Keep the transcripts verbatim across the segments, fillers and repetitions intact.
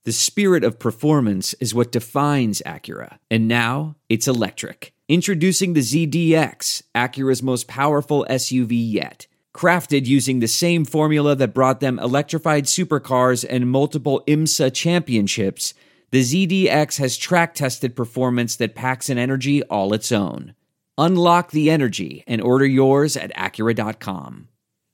The spirit of performance is what defines Acura, and now it's electric. Introducing the Z D X, Acura's most powerful S U V yet. Crafted using the same formula that brought them electrified supercars and multiple IMSA championships, the Z D X has track-tested performance that packs an energy all its own. Unlock the energy and order yours at Acura dot com.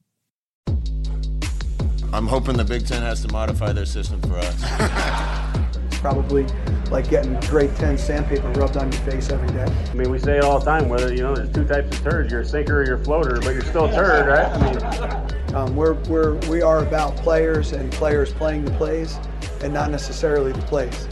I'm hoping the Big Ten has to modify their system for us. It's probably like getting grade ten sandpaper rubbed on your face every day. I mean, we say it all the time, whether, you know, there's two types of turds, you're a sinker or you're a floater, but you're still a turd, right? I mean, um, we're, we're, we are about players and players playing the plays and not necessarily the plays.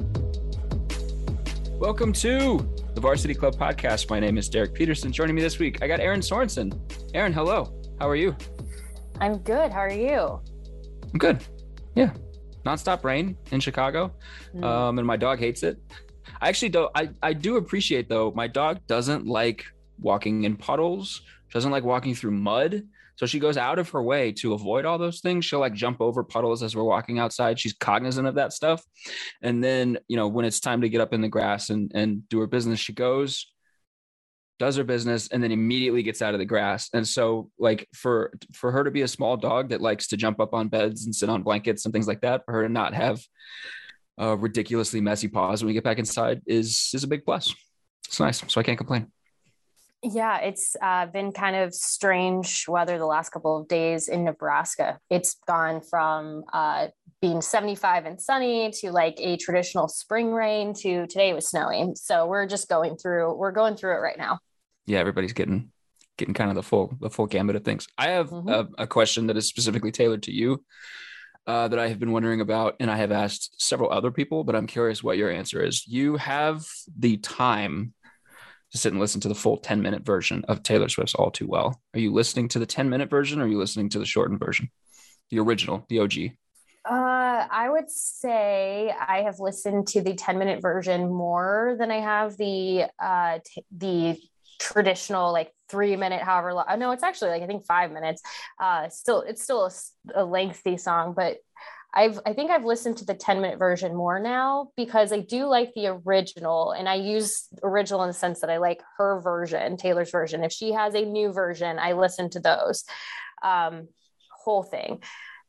Welcome to the Varsity Club Podcast. My name is Derek Peterson. Joining me this week, I got Aaron Sorensen. Aaron, hello. How are you? I'm good. How are you? I'm good. Yeah. Nonstop rain in Chicago. Mm. Um, and my dog hates it. I actually do. I, I do appreciate, though, my dog doesn't like walking in puddles, doesn't like walking through mud. So she goes out of her way to avoid all those things. She'll like jump over puddles as we're walking outside. She's cognizant of that stuff. And then, you know, when it's time to get up in the grass and, and do her business, she goes, does her business, and then immediately gets out of the grass. And so like for, for her to be a small dog that likes to jump up on beds and sit on blankets and things like that, for her to not have uh, ridiculously messy paws when we get back inside is, is a big plus. It's nice. So I can't complain. Yeah, it's uh, been kind of strange weather the last couple of days in Nebraska. It's gone from uh, being seventy-five and sunny to like a traditional spring rain to today it was snowing. So we're just going through, we're going through it right now. Yeah, everybody's getting getting kind of the full the full gambit of things. I have mm-hmm. a, a question that is specifically tailored to you uh, that I have been wondering about, and I have asked several other people, but I'm curious what your answer is. You have the time to sit and listen to the full ten minute version of Taylor Swift's All Too Well. Are you listening to the ten minute version, or are you listening to the shortened version, the original, the O G? Uh, I would say I have listened to the ten minute version more than I have the uh, t- the traditional like three minute, however long. No, it's actually like I think five minutes. Uh, still, it's still a, a lengthy song, but I've I think I've listened to the ten minute version more now because I do like the original, and I use original in the sense that I like her version, Taylor's version. If she has a new version, I listen to those um, whole thing.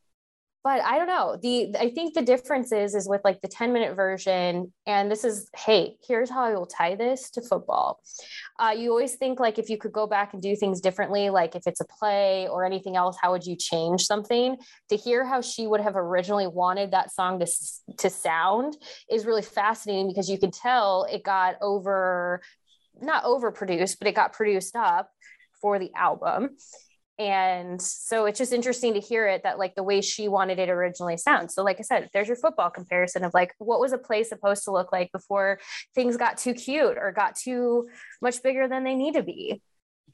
But I don't know. The I think the difference is, is with like the ten minute version, and this is, hey, here's how I will tie this to football. Uh, you always think like if you could go back and do things differently, like if it's a play or anything else, how would you change something? To hear how she would have originally wanted that song to, to sound is really fascinating because you can tell it got over, not overproduced, but it got produced up for the album. And so it's just interesting to hear it that like the way she wanted it originally sounds. So like I said, there's your football comparison of like, what was a play supposed to look like before things got too cute or got too much bigger than they need to be?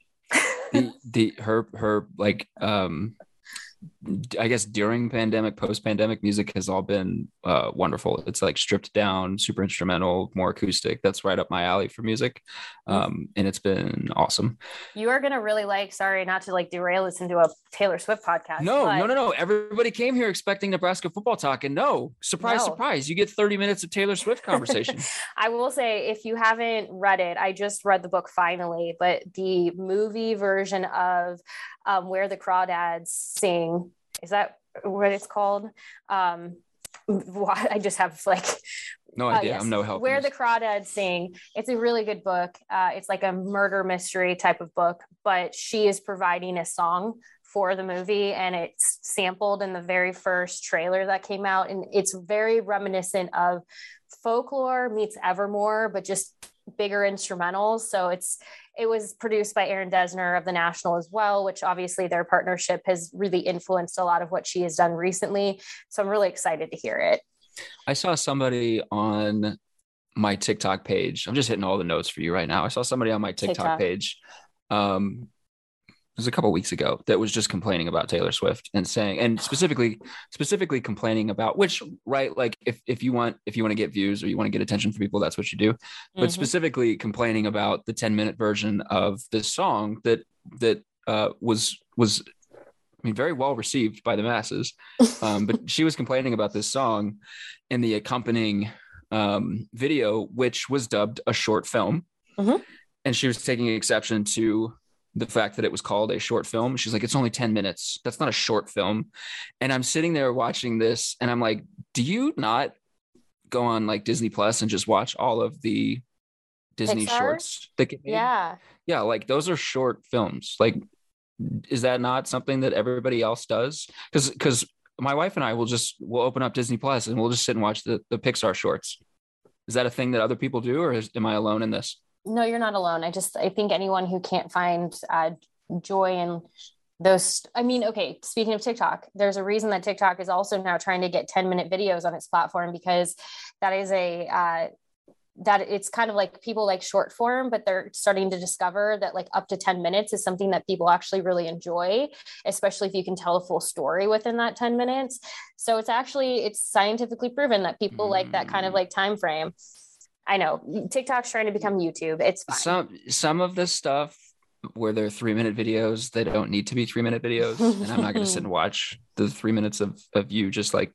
the, the, her, her like, um, I guess during pandemic, post-pandemic, music has all been uh, wonderful. It's like stripped down, super instrumental, more acoustic. That's right up my alley for music. Um, and it's been awesome. You are going to really like, sorry, not to like derail this into a Taylor Swift podcast. No, but... no, no, no. Everybody came here expecting Nebraska football talk, and no, surprise, no. surprise. You get thirty minutes of Taylor Swift conversation. I will say, if you haven't read it, I just read the book finally, but the movie version of um, Where the Crawdads Sing, is that what it's called? Um, I just have like no idea. Uh, yes. I'm no help. Where the Crawdads Sing. It's a really good book. Uh, it's like a murder mystery type of book, but she is providing a song for the movie, and it's sampled in the very first trailer that came out, and it's very reminiscent of Folklore meets Evermore, but just bigger instrumentals. So it's it was produced by Aaron Dessner of The National as well, which obviously their partnership has really influenced a lot of what she has done recently. So I'm really excited to hear it. I saw somebody on my TikTok page. I'm just hitting all the notes for you right now. I saw somebody on my TikTok, TikTok. page. Um, it was a couple of weeks ago that was just complaining about Taylor Swift and saying, and specifically, specifically complaining about which, right. Like if, if you want, if you want to get views or you want to get attention from people, that's what you do. Mm-hmm. But specifically complaining about the ten minute version of this song that, that uh, was, was I mean, very well received by the masses. Um, but she was complaining about this song and the accompanying um, video, which was dubbed a short film. Mm-hmm. And she was taking exception to the fact that it was called a short film. She's like, it's only ten minutes. That's not a short film. And I'm sitting there watching this and I'm like, do you not go on like Disney Plus and just watch all of the Disney Pixar? shorts that get made? Yeah. Yeah. Like those are short films. Like, is that not something that everybody else does? Because, because my wife and I will just, we'll open up Disney Plus and we'll just sit and watch the, the Pixar shorts. Is that a thing that other people do, or is, am I alone in this? No, you're not alone. I just, I think anyone who can't find uh, joy in those, I mean, okay, speaking of TikTok, there's a reason that TikTok is also now trying to get ten minute videos on its platform, because that is a, uh, that it's kind of like people like short form, but they're starting to discover that like up to ten minutes is something that people actually really enjoy, especially if you can tell a full story within that ten minutes. So it's actually, it's scientifically proven that people mm. like that kind of like time frame. I know TikTok's trying to become YouTube. It's fine. Some, some of this stuff where they're three minute videos, they don't need to be three minute videos. And I'm not going to sit and watch the three minutes of, of you just like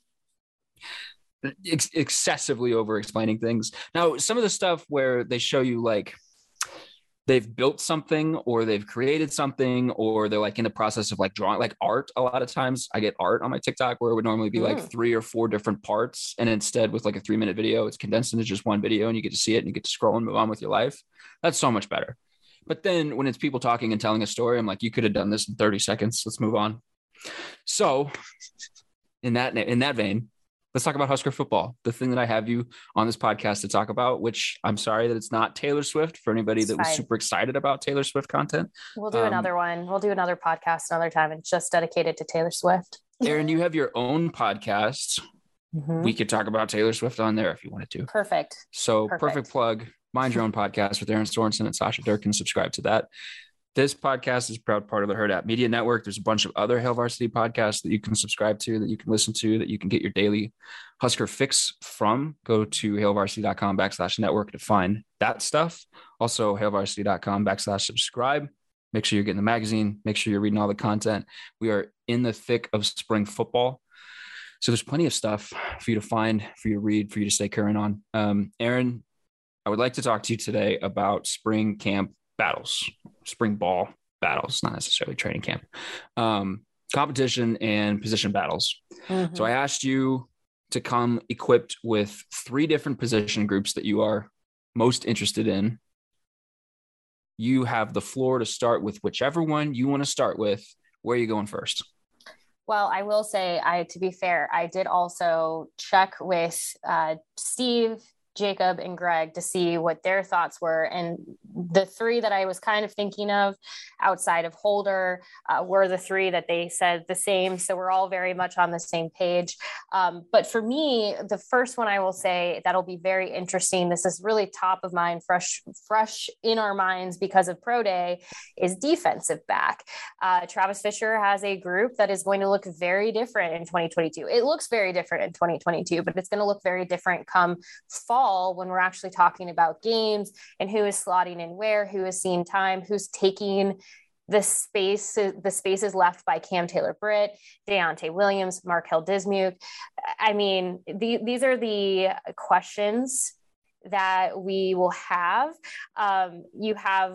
ex- excessively over explaining things. Now, some of the stuff where they show you like they've built something or they've created something, or they're like in the process of like drawing, like art. A lot of times I get art on my TikTok where it would normally be mm. like three or four different parts. And instead with like a three minute video, it's condensed into just one video and you get to see it and you get to scroll and move on with your life. That's so much better. But then when it's people talking and telling a story, I'm like, you could have done this in thirty seconds. Let's move on. So in that, in that vein, let's talk about Husker football, the thing that I have you on this podcast to talk about, which I'm sorry that it's not Taylor Swift for anybody it's that fine. was super excited about Taylor Swift content. We'll do um, another one. We'll do another podcast another time and just dedicated to Taylor Swift. Aaron, you have your own podcast. Mm-hmm. We could talk about Taylor Swift on there if you wanted to. Perfect. So perfect, perfect plug. Mind Your Own Podcast with Aaron Sorensen and Sasha Durkin. Subscribe to that. This podcast is a proud part of the Herd App Media Network. There's a bunch of other Hail Varsity podcasts that you can subscribe to, that you can listen to, that you can get your daily Husker fix from. Go to hailvarsity.com backslash network to find that stuff. Also, hailvarsity.com backslash subscribe. Make sure you're getting the magazine. Make sure you're reading all the content. We are in the thick of spring football. So there's plenty of stuff for you to find, for you to read, for you to stay current on. Um, Aaron, I would like to talk to you today about spring camp battles, spring ball battles, not necessarily training camp, um, competition and position battles. Mm-hmm. So I asked you to come equipped with three different position groups that you are most interested in. You have the floor to start with whichever one you want to start with. Where are you going first? Well, I will say, I, to be fair, I did also check with uh, Steve, Jacob, and Greg to see what their thoughts were. And the three that I was kind of thinking of outside of Holder uh, were the three that they said the same. So we're all very much on the same page. Um, but for me, the first one I will say that'll be very interesting. This is really top of mind, fresh, fresh in our minds because of Pro Day, is defensive back. Uh, Travis Fisher has a group that is going to look very different in twenty twenty-two. It looks very different in twenty twenty-two, but it's going to look very different come fall, when we're actually talking about games and who is slotting in where, who is seeing time, who's taking the space, the spaces left by Cam Taylor-Britt, Deontay Williams, Markel Dismuke. I mean, the, these are the questions that we will have. Um, you have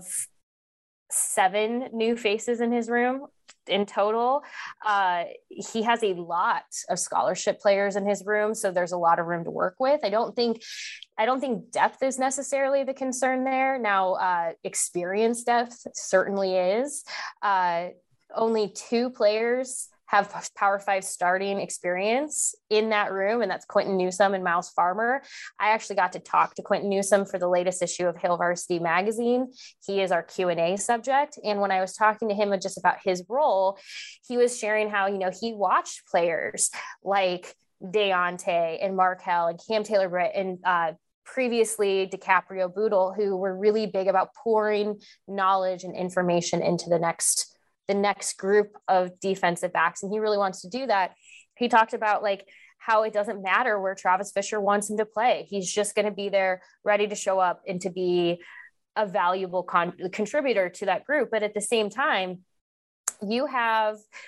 seven new faces in his room in total. Uh, he has a lot of scholarship players in his room, so there's a lot of room to work with. I don't think, I don't think depth is necessarily the concern there. Now, uh, experience depth certainly is. Uh, only two players have Power Five starting experience in that room, and that's Quentin Newsome and Miles Farmer. I actually got to talk to Quentin Newsome for the latest issue of Hail Varsity magazine. He is our Q and A subject. And when I was talking to him just about his role, he was sharing how, you know, he watched players like Deontay and Markel and Cam Taylor-Britt and uh, previously DiCaprio Boodle, who were really big about pouring knowledge and information into the next the next group of defensive backs. And he really wants to do that. He talked about like how it doesn't matter where Travis Fisher wants him to play. He's just going to be there ready to show up and to be a valuable con- contributor to that group. But at the same time, you have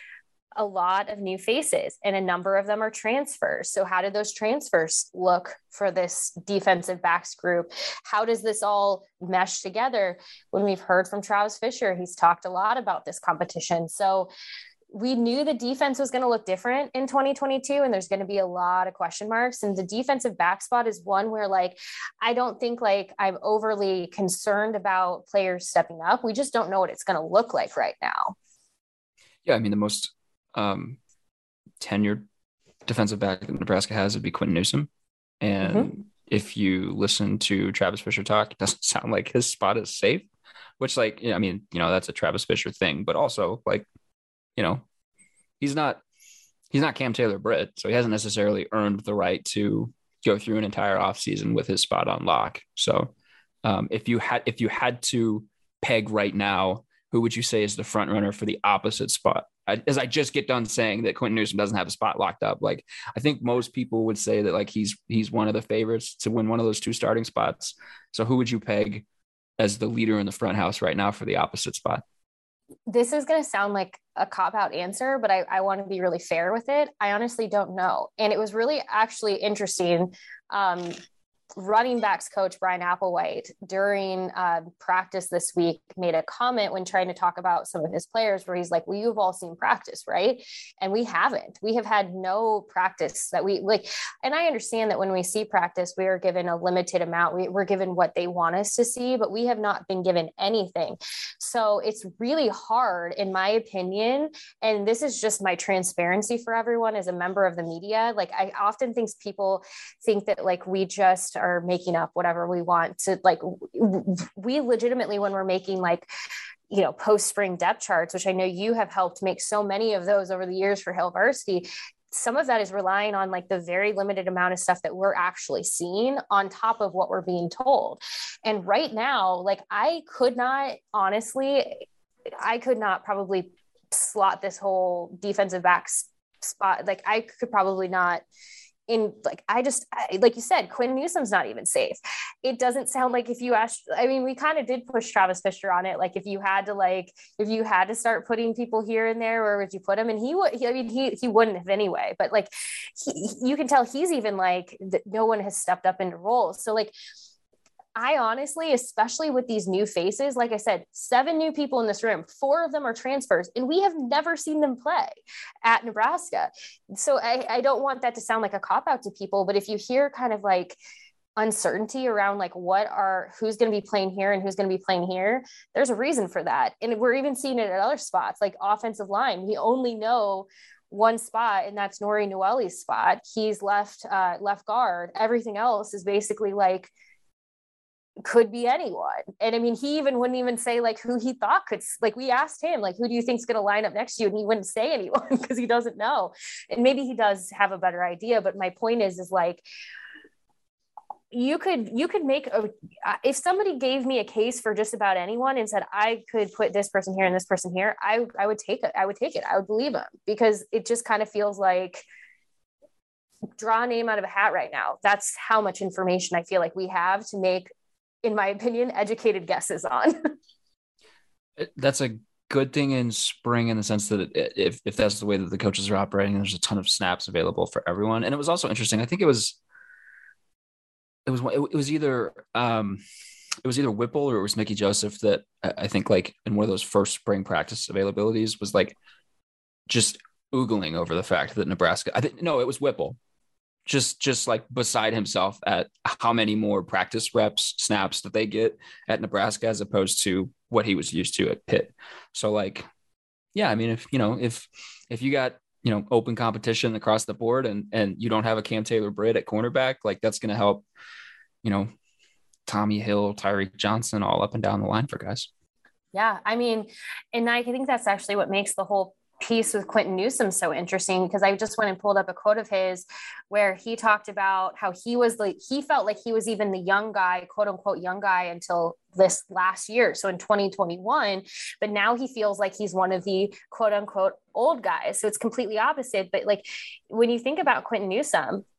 a lot of new faces, and a number of them are transfers. So how did those transfers look for this defensive backs group? How does this all mesh together? When we've heard from Travis Fisher, he's talked a lot about this competition. So we knew the defense was going to look different in twenty twenty-two, and there's going to be a lot of question marks. And the defensive back spot is one where, like, I don't think like I'm overly concerned about players stepping up. We just don't know what it's going to look like right now. Yeah. I mean, the most um, tenured defensive back that Nebraska has would be Quinton Newsome. And mm-hmm. if you listen to Travis Fisher talk, it doesn't sound like his spot is safe, which, like, yeah, I mean, you know, that's a Travis Fisher thing, but also, like, you know, he's not, he's not Cam Taylor-Britt, so he hasn't necessarily earned the right to go through an entire offseason with his spot on lock. So um, if you had, if you had to peg right now, who would you say is the front runner for the opposite spot? I, as I just get done saying that Quinton Newsome doesn't have a spot locked up, like, I think most people would say that, like, he's, he's one of the favorites to win one of those two starting spots. So who would you peg as the leader in the front house right now for the opposite spot? This is going to sound like a cop-out answer, but I, I want to be really fair with it. I honestly don't know. And it was really actually interesting. Um, running backs coach Brian Applewhite during uh, practice this week made a comment when trying to talk about some of his players where he's like, well, you've all seen practice, right? And we haven't. We have had no practice that we like. And I understand that when we see practice, we are given a limited amount. We, we're given what they want us to see, but we have not been given anything. So it's really hard, in my opinion, and this is just my transparency for everyone as a member of the media. Like, I often think people think that, like, we just are making up whatever we want to, like, we legitimately, when we're making, like, you know, post spring depth charts, which I know you have helped make so many of those over the years for Hail Varsity, some of that is relying on, like, the very limited amount of stuff that we're actually seeing on top of what we're being told. And right now, like, I could not, honestly, I could not probably slot this whole defensive backs spot. Like, I could probably not in, like, I just, I, like you said, Quinton Newsome's not even safe. It doesn't sound like, if you asked, I mean, we kind of did push Travis Fisher on it. Like, if you had to, like, if you had to start putting people here and there, where would you put him? And he would, I mean, he, he wouldn't have anyway, but, like, he, you can tell he's even like that. No one has stepped up into roles. So, like, I honestly, especially with these new faces, like I said, seven new people in this room, four of them are transfers, and we have never seen them play at Nebraska. So I, I don't want that to sound like a cop-out to people, but if you hear kind of like uncertainty around, like, what are, who's going to be playing here and who's going to be playing here, there's a reason for that. And we're even seeing it at other spots, like offensive line. We only know one spot, and that's Nori Noeli's spot. He's left, uh, left guard. Everything else is basically like, could be anyone. And I mean, he even wouldn't even say, like, who he thought could, like, we asked him, like, who do you think's going to line up next to you? And he wouldn't say anyone because he doesn't know. And maybe he does have a better idea. But my point is, is like, you could, you could make a, if somebody gave me a case for just about anyone and said, I could put this person here and this person here, I, I would take it. I would take it. I would believe him, because it just kind of feels like, draw a name out of a hat right now. That's how much information I feel like we have to make, in my opinion, educated guesses on. That's a good thing in spring, in the sense that if, if that's the way that the coaches are operating, there's a ton of snaps available for everyone. And it was also interesting. I think it was, it was, it was either, um, it was either Whipple or it was Mickey Joseph that I think, like, in one of those first spring practice availabilities, was like just oogling over the fact that Nebraska, I think, no, it was Whipple. Just, just like beside himself at how many more practice reps, snaps that they get at Nebraska as opposed to what he was used to at Pitt. So, like, yeah, I mean, if, you know, if, if you got, you know, open competition across the board and, and you don't have a Cam Taylor-Britt at cornerback, like, that's going to help, you know, Tommy Hill, Tyreek Johnson, all up and down the line for guys. Yeah. I mean, and I think that's actually what makes the whole piece with Quinton Newsome so interesting, because I just went and pulled up a quote of his where he talked about how he was like, he felt like he was even the young guy, quote unquote, young guy until this last year. So in twenty twenty-one, but now he feels like he's one of the quote unquote old guys. So it's completely opposite. But, like, when you think about Quinton Newsome,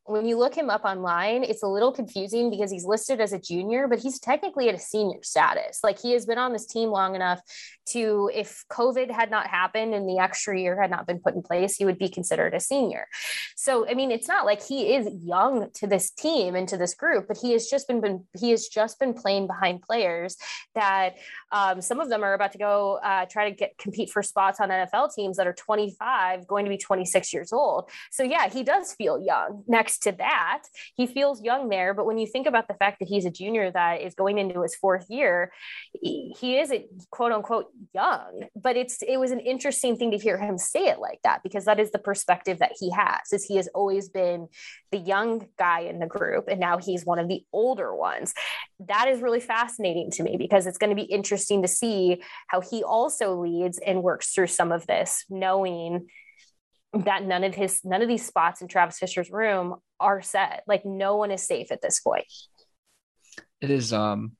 when you look him up online, it's a little confusing because he's listed as a junior, but he's technically at a senior status. Like he has been on this team long enough to, if COVID had not happened and the extra year had not been put in place, he would be considered a senior. So, I mean, it's not like he is young to this team and to this group, but he has just been, been he has just been playing behind players that um, some of them are about to go uh, try to get compete for spots on N F L teams that are twenty-five, going to be twenty-six years old. So yeah, he does feel young. Next to that, he feels young there. But when you think about the fact that he's a junior that is going into his fourth year, he, he isn't quote unquote young, but it's, it was an interesting thing to hear him say it like that, because that is the perspective that he has, is he has always been the young guy in the group. And now he's one of the older ones. That is really fascinating to me, because it's going to be interesting to see how he also leads and works through some of this, knowing that none of his, none of these spots in Travis Fisher's room are set. Like no one is safe at this point. It is, um,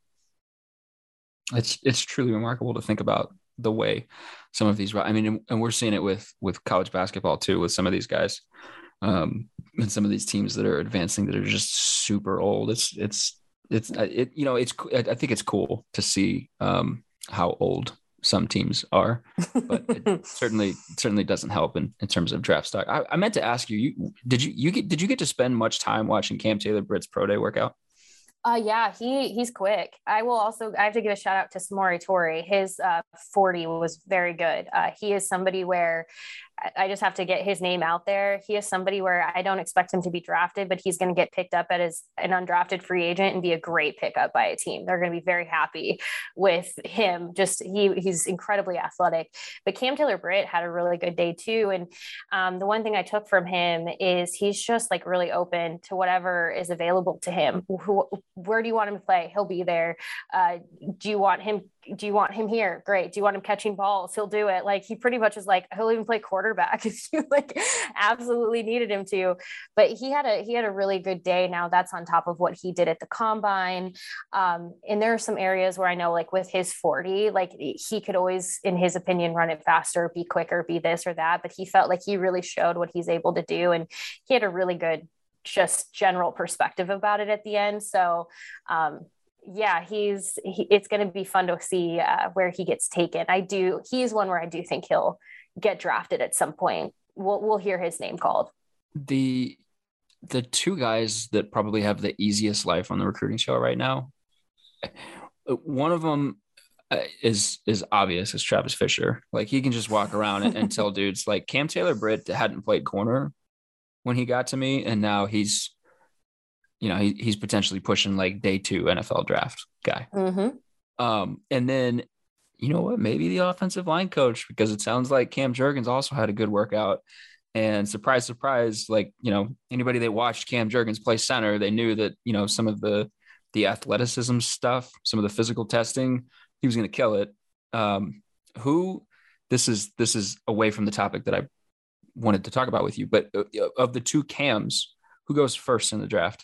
it's, it's truly remarkable to think about the way some of these, I mean, and we're seeing it with, with college basketball too, with some of these guys, um, and some of these teams that are advancing that are just super old. It's, it's, it's, it, you know, it's, I think it's cool to see, um, how old some teams are, but it certainly certainly doesn't help in, in terms of draft stock. I, I meant to ask you, you did you you get did you get to spend much time watching Cam Taylor-Britt's pro day workout? Uh, yeah, he he's quick. I will also, I have to give a shout out to Samori Torrey. His uh, forty was very good. Uh, he is somebody where I just have to get his name out there. He is somebody where I don't expect him to be drafted, but he's going to get picked up as an undrafted free agent and be a great pickup by a team. They're going to be very happy with him. Just he he's incredibly athletic. But Cam Taylor-Britt had a really good day too. And um, the one thing I took from him is he's just like really open to whatever is available to him. Who, where do you want him to play? He'll be there. Uh, do you want him? Do you want him here? Great. Do you want him catching balls? He'll do it. Like he pretty much is like, he'll even play quarterback if you like absolutely needed him to. But he had a, he had a really good day. Now that's on top of what he did at the combine. Um, and there are some areas where I know like with his forty, like he could always, in his opinion, run it faster, be quicker, be this or that. But he felt like he really showed what he's able to do. And he had a really good, just general perspective about it at the end. So, um, yeah, he's, he, it's going to be fun to see uh, where he gets taken. I do. He's one where I do think he'll get drafted at some point. We'll, we'll hear his name called. The, the two guys that probably have the easiest life on the recruiting show right now, one of them is, is obvious as Travis Fisher. Like he can just walk around and, and tell dudes. Like Cam Taylor-Britt hadn't played corner when he got to me. And now he's, you know, he, he's potentially pushing like day two N F L draft guy. Mm-hmm. Um, and then, you know what, maybe the offensive line coach, because it sounds like Cam Jurgens also had a good workout. And surprise, surprise, like, you know, anybody that watched Cam Jurgens play center, they knew that, you know, some of the, the athleticism stuff, some of the physical testing, he was going to kill it. Um, who, this is, this is away from the topic that I wanted to talk about with you, but of the two Cams, who goes first in the draft?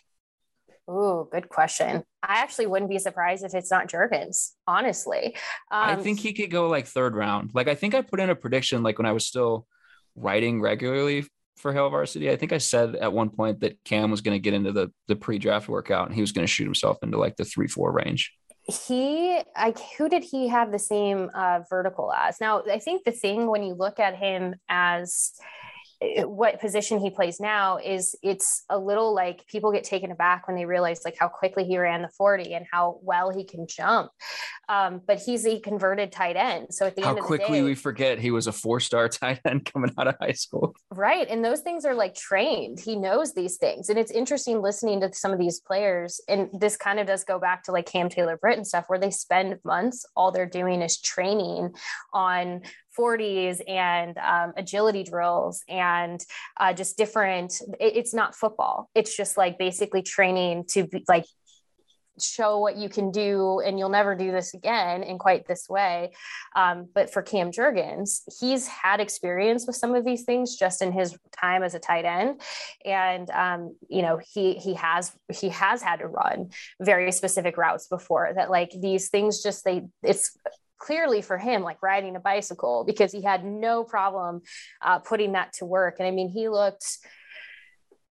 Oh, good question. I actually wouldn't be surprised if it's not Jurgens, honestly. Um, I think he could go like third round. Like, I think I put in a prediction, like when I was still writing regularly for Hail Varsity, I think I said at one point that Cam was going to get into the, the pre-draft workout and he was going to shoot himself into like the three, four range. He, I, who did he have the same uh, vertical as? Now, I think the thing when you look at him as what position he plays now is it's a little like people get taken aback when they realize like how quickly he ran the forty and how well he can jump. Um, but he's a converted tight end. So at the how end of the quickly day, we forget he was a four-star tight end coming out of high school. Right. And those things are like trained. He knows these things. And it's interesting listening to some of these players. And this kind of does go back to like Cam Taylor-Britt and stuff, where they spend months, all they're doing is training on forties and um, agility drills and uh, just different, it, it's not football. It's just like basically training to be like, show what you can do and you'll never do this again in quite this way. Um, but for Cam Jurgens, he's had experience with some of these things just in his time as a tight end. And, um, you know, he, he has, he has had to run very specific routes before that. Like these things just, they, it's clearly for him, like riding a bicycle, because he had no problem uh, putting that to work. And I mean, he looked,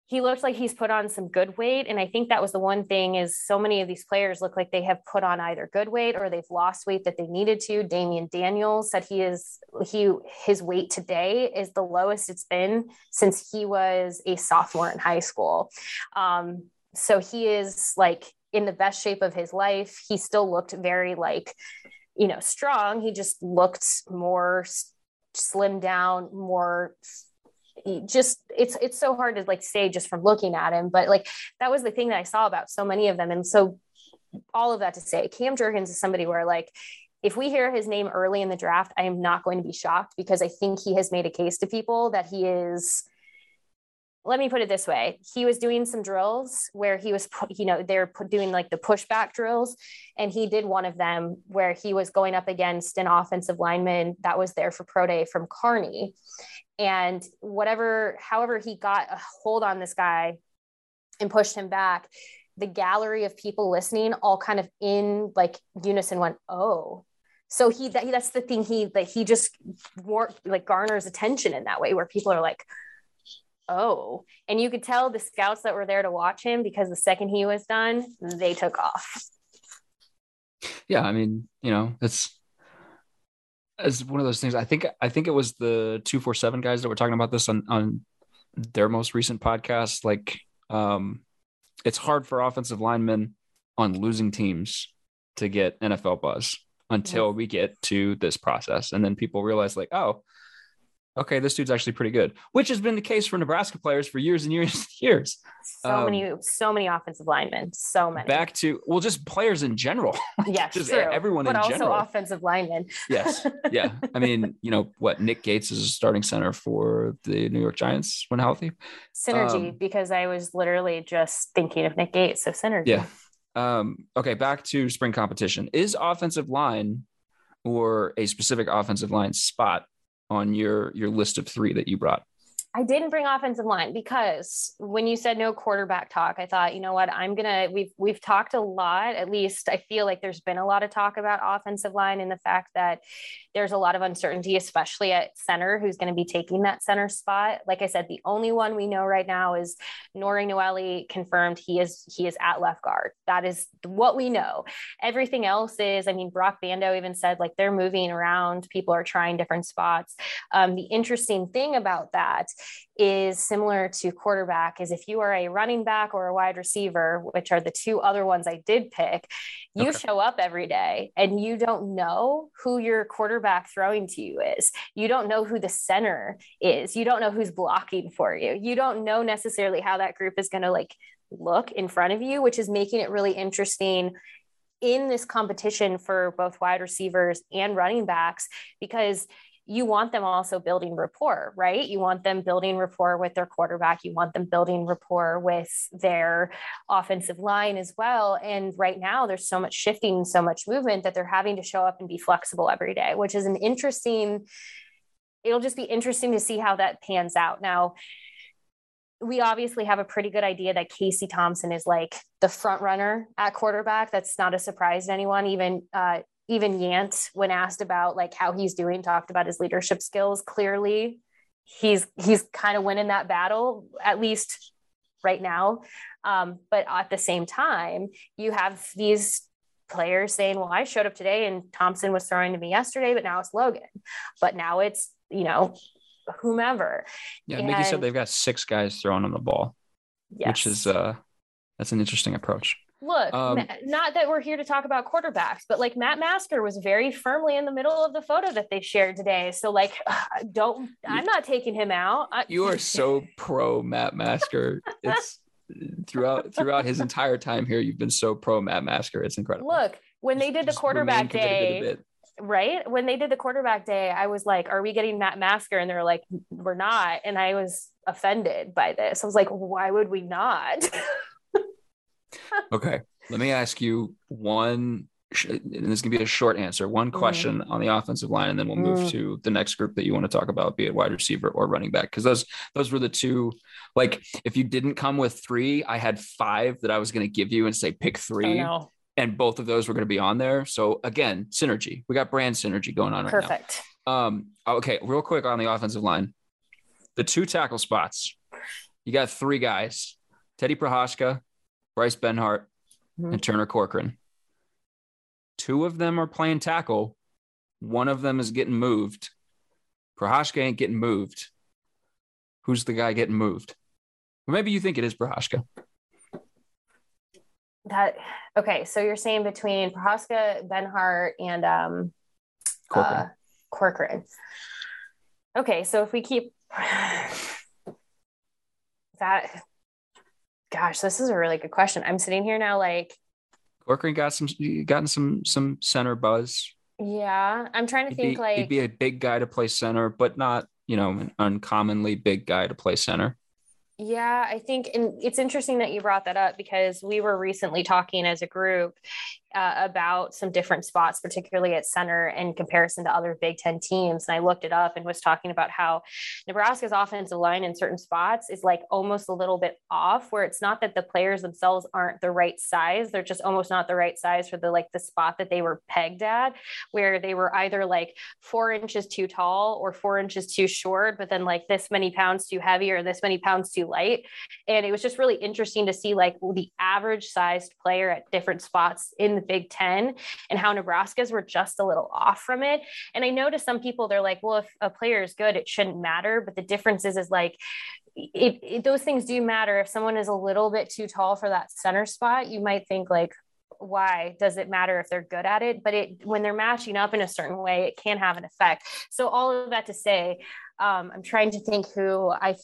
he looks like he's put on some good weight. And I think that was the one thing is so many of these players look like they have put on either good weight or they've lost weight that they needed to. Damian Daniels said he is, he, his weight today is the lowest it's been since he was a sophomore in high school. Um, so he is like in the best shape of his life. He still looked very like, you know, strong. He just looked more slimmed down, more just it's it's so hard to like say just from looking at him, but like that was the thing that I saw about so many of them. And so all of that to say, Cam Jurgens is somebody where like if we hear his name early in the draft, I am not going to be shocked because I think he has made a case to people that he is, let me put it this way. He was doing some drills where he was, you know, they're doing like the pushback drills. And he did one of them where he was going up against an offensive lineman that was there for pro day from Kearney. And whatever, however he got a hold on this guy and pushed him back, the gallery of people listening all kind of in like unison went, oh, so he, that, that's the thing he, that he just war, like garners attention in that way where people are like, oh, and you could tell the scouts that were there to watch him because the second he was done, they took off. Yeah. I mean, you know, it's, as one of those things. I think I think it was the two forty-seven guys that were talking about this on, on their most recent podcast. Like, um, it's hard for offensive linemen on losing teams to get N F L buzz until we get to this process. And then people realize like, oh, okay, this dude's actually pretty good, which has been the case for Nebraska players for years and years and years. So um, many, so many offensive linemen, so many. Back to, well, just players in general. Yes, just true. Everyone but in also general. But also offensive linemen. Yes. Yeah. I mean, you know, what, Nick Gates is a starting center for the New York Giants when healthy. Synergy, um, because I was literally just thinking of Nick Gates, so synergy. Yeah. Um, okay, back to spring competition. Is offensive line or a specific offensive line spot on your your list of three that you brought? I didn't bring offensive line because when you said no quarterback talk, I thought, you know what, I'm going to, we've, we've talked a lot, at least I feel like there's been a lot of talk about offensive line and the fact that there's a lot of uncertainty, especially at center, who's going to be taking that center spot. Like I said, the only one we know right now is Nori Noeli confirmed he is, he is at left guard. That is what we know. Everything else is, I mean, Brock Bando even said like they're moving around. People are trying different spots. Um, the interesting thing about that is similar to quarterback is if you are a running back or a wide receiver, which are the two other ones I did pick, you okay. show up every day and you don't know who your quarterback throwing to you is. You don't know who the center is. You don't know who's blocking for you. You don't know necessarily how that group is going to like look in front of you, which is making it really interesting in this competition for both wide receivers and running backs, because you want them also building rapport, right? You want them building rapport with their quarterback. You want them building rapport with their offensive line as well. And right now there's so much shifting, so much movement that they're having to show up and be flexible every day, which is an interesting, it'll just be interesting to see how that pans out. Now, we obviously have a pretty good idea that Casey Thompson is like the front runner at quarterback. That's not a surprise to anyone. Even, uh, Even Yant, when asked about like how he's doing, talked about his leadership skills. Clearly, he's he's kind of winning that battle, at least right now. Um, but at the same time, you have these players saying, well, I showed up today and Thompson was throwing to me yesterday, but now it's Logan. But now it's, you know, whomever. Yeah, and, Mickey said they've got six guys throwing on the ball, yes. which is uh, that's an interesting approach. Look, um, not that we're here to talk about quarterbacks, but like Matt Masker was very firmly in the middle of the photo that they shared today. So like, don't, I'm not taking him out. I, you are so pro Matt Masker. It's throughout, throughout his entire time here. You've been so pro Matt Masker. It's incredible. Look, when they did the quarterback day, right? When they did the quarterback day, I was like, are we getting Matt Masker? And they're like, we're not. And I was offended by this. I was like, why would we not? Okay, let me ask you one, and this can be a short answer, one question mm. on the offensive line, and then we'll move mm. to the next group that you want to talk about, be it wide receiver or running back, because those those were the two, like, if you didn't come with three, I had five that I was going to give you and say pick three, oh, no. and both of those were going to be on there. So, again, synergy. We got brand synergy going on right Perfect. now. Um, okay, real quick on the offensive line. The two tackle spots. You got three guys, Teddy Prochazka, Bryce Benhart, mm-hmm. and Turner Corcoran. Two of them are playing tackle. One of them is getting moved. Prochazka ain't getting moved. Who's the guy getting moved? Or maybe you think it is Prochazka. That okay, so you're saying between Prochazka, Benhart, and um, Corcoran. Uh, Corcoran. Okay, so if we keep that, gosh, this is a really good question. I'm sitting here now, like Corcoran got some, gotten some, some center buzz. Yeah, I'm trying to he'd think be, like he'd be a big guy to play center, but not, you know, an uncommonly big guy to play center. Yeah, I think, and it's interesting that you brought that up because we were recently talking as a group uh, about some different spots, particularly at center in comparison to other Big Ten teams. And I looked it up and was talking about how Nebraska's offensive line in certain spots is like almost a little bit off, where it's not that the players themselves aren't the right size. They're just almost not the right size for the, like the spot that they were pegged at, where they were either like four inches too tall or four inches too short, but then like this many pounds too heavy or this many pounds too light. And it was just really interesting to see like the average sized player at different spots in the Big Ten and how Nebraska's were just a little off from it. And I know to some people, they're like, well, if a player is good, it shouldn't matter. But the difference is, is like, it, it, those things do matter. If someone is a little bit too tall for that center spot, you might think like, why does it matter if they're good at it? But it, when they're matching up in a certain way, it can have an effect. So all of that to say, um, I'm trying to think who I,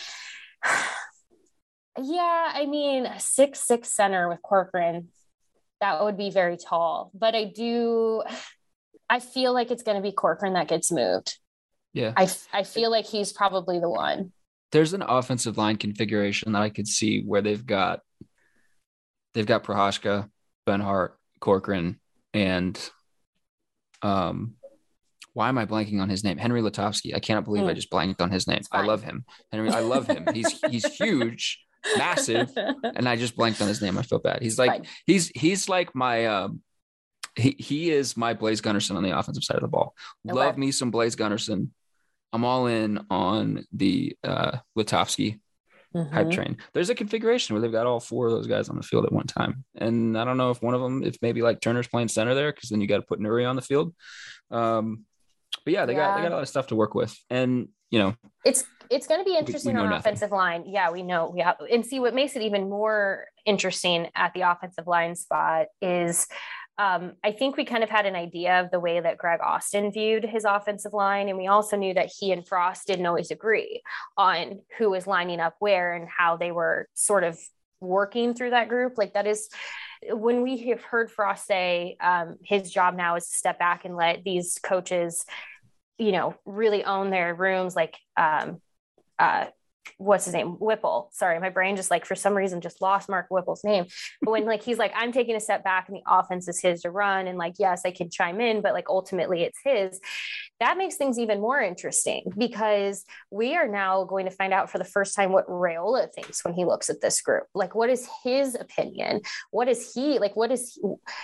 yeah, I mean, a six, six center with Corcoran, that would be very tall, but I do, I feel like it's going to be Corcoran that gets moved. Yeah. I, I feel like he's probably the one. There's an offensive line configuration that I could see where they've got, they've got Prochazka, Benhart, Corcoran, and um, why am I blanking on his name? Henry Lutovsky. I cannot believe mm. I just blanked on his name. I love him. Henry, I love him. He's he's huge, massive, and I just blanked on his name. I feel bad. He's like Fine. he's he's like my um, he he is my Blaise Gunnerson on the offensive side of the ball. Okay. Love me some Blaise Gunnerson. I'm all in on the uh, Lutovsky mm-hmm. hype train. There's a configuration where they've got all four of those guys on the field at one time, and I don't know if one of them, if maybe like Turner's playing center there, because then you got to put Nuri on the field. Um, but yeah, they yeah. got they got a lot of stuff to work with, and you know, it's it's going to be interesting we, we on nothing. offensive line. Yeah, we know we have, and see what makes it even more interesting at the offensive line spot is. Um, I think we kind of had an idea of the way that Greg Austin viewed his offensive line. And we also knew that he and Frost didn't always agree on who was lining up where and how they were sort of working through that group. Like that is when we have heard Frost say um, his job now is to step back and let these coaches, you know, really own their rooms. Like, um, uh, what's his name? Whipple. Sorry. My brain just like, for some reason, just lost Mark Whipple's name. But when like, he's like, I'm taking a step back and the offense is his to run. And like, yes, I can chime in, but like, ultimately it's his. That makes things even more interesting because we are now going to find out for the first time what Raiola thinks when he looks at this group. Like, what is his opinion? What is he like? What is he?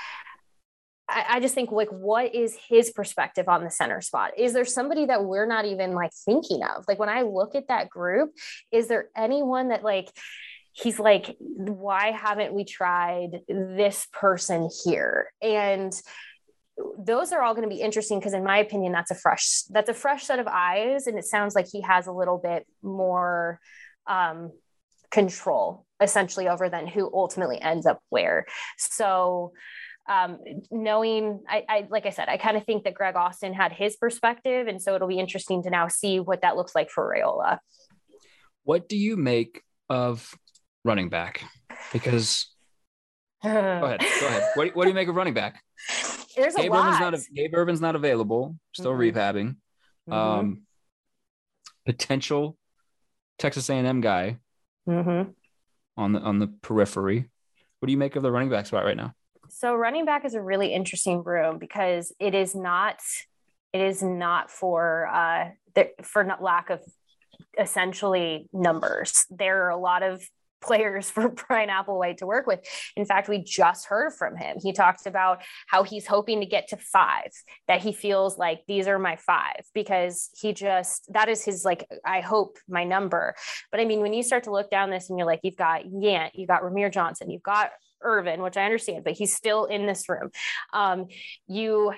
I just think like, what is his perspective on the center spot? Is there somebody that we're not even like thinking of? Like when I look at that group, is there anyone that like, he's like, why haven't we tried this person here? And those are all going to be interesting because in my opinion, that's a fresh, that's a fresh set of eyes. And it sounds like he has a little bit more um, control essentially over than who ultimately ends up where. So Um, knowing, I, I, like I said, I kind of think that Greg Austin had his perspective. And so it'll be interesting to now see what that looks like for Raiola. What do you make of running back? Because go ahead, go ahead. What, what do you make of running back? There's Gabe a lot. Urban's not, a, Gabe Urban's not available, still mm-hmm. rehabbing. Mm-hmm. Um, potential Texas A and M guy mm-hmm. on the, on the periphery. What do you make of the running back spot right now? So running back is a really interesting room because it is not, it is not for, uh, the, for not lack of essentially numbers. There are a lot of players for Brian Applewhite to work with. In fact, we just heard from him. He talked about how he's hoping to get to five, that he feels like these are my five, because he just, that is his, like, I hope my number. But I mean, when you start to look down this and you're like, you've got Yant, you've got Rahmir Johnson, you've got Irvin, which I understand, but he's still in this room. Um, you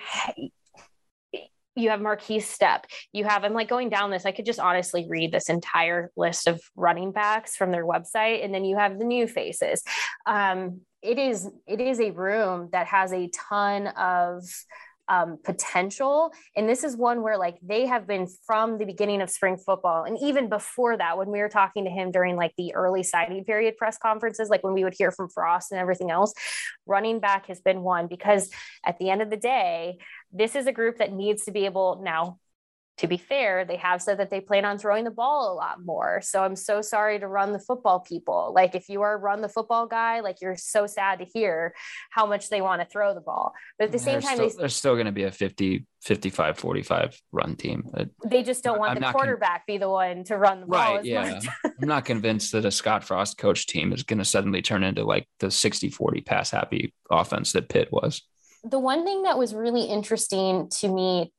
You have Marquise Stepp. You have, I'm like going down this, I could just honestly read this entire list of running backs from their website. And then you have the new faces. Um, it is, it is a room that has a ton of um, potential. And this is one where like they have been from the beginning of spring football. And even before that, when we were talking to him during like the early signing period press conferences, like when we would hear from Frost and everything else, running back has been one, because at the end of the day, this is a group that needs to be able now, to be fair, they have said that they plan on throwing the ball a lot more. So I'm so sorry to run the football people. Like if you are a run the football guy, like you're so sad to hear how much they want to throw the ball. But at the same there's time, still, they, there's still going to be a fifty, fifty-five, forty-five run team. They just don't want I'm the quarterback con- be the one to run the ball. Right. As Yeah. much. I'm not convinced that a Scott Frost coach team is going to suddenly turn into like the sixty forty pass happy offense that Pitt was. The one thing that was really interesting to me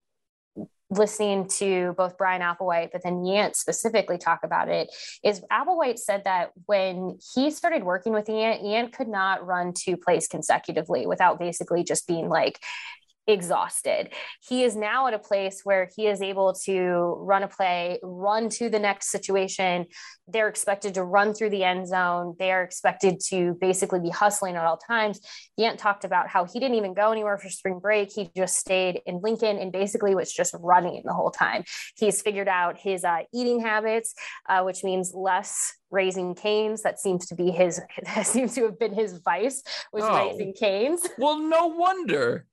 listening to both Brian Applewhite, but then Yant specifically talk about it, is Applewhite said that when he started working with Yant, Yant could not run two plays consecutively without basically just being like exhausted. He is now at a place where he is able to run a play, run to the next situation. They're expected to run through the end zone. They are expected to basically be hustling at all times. Yant talked about how he didn't even go anywhere for spring break. He just stayed in Lincoln and basically was just running the whole time. He's figured out his uh, eating habits, uh, which means less Raising Cane's. That seems to be his, that seems to have been his vice, was Oh. Raising Cane's. Well, no wonder.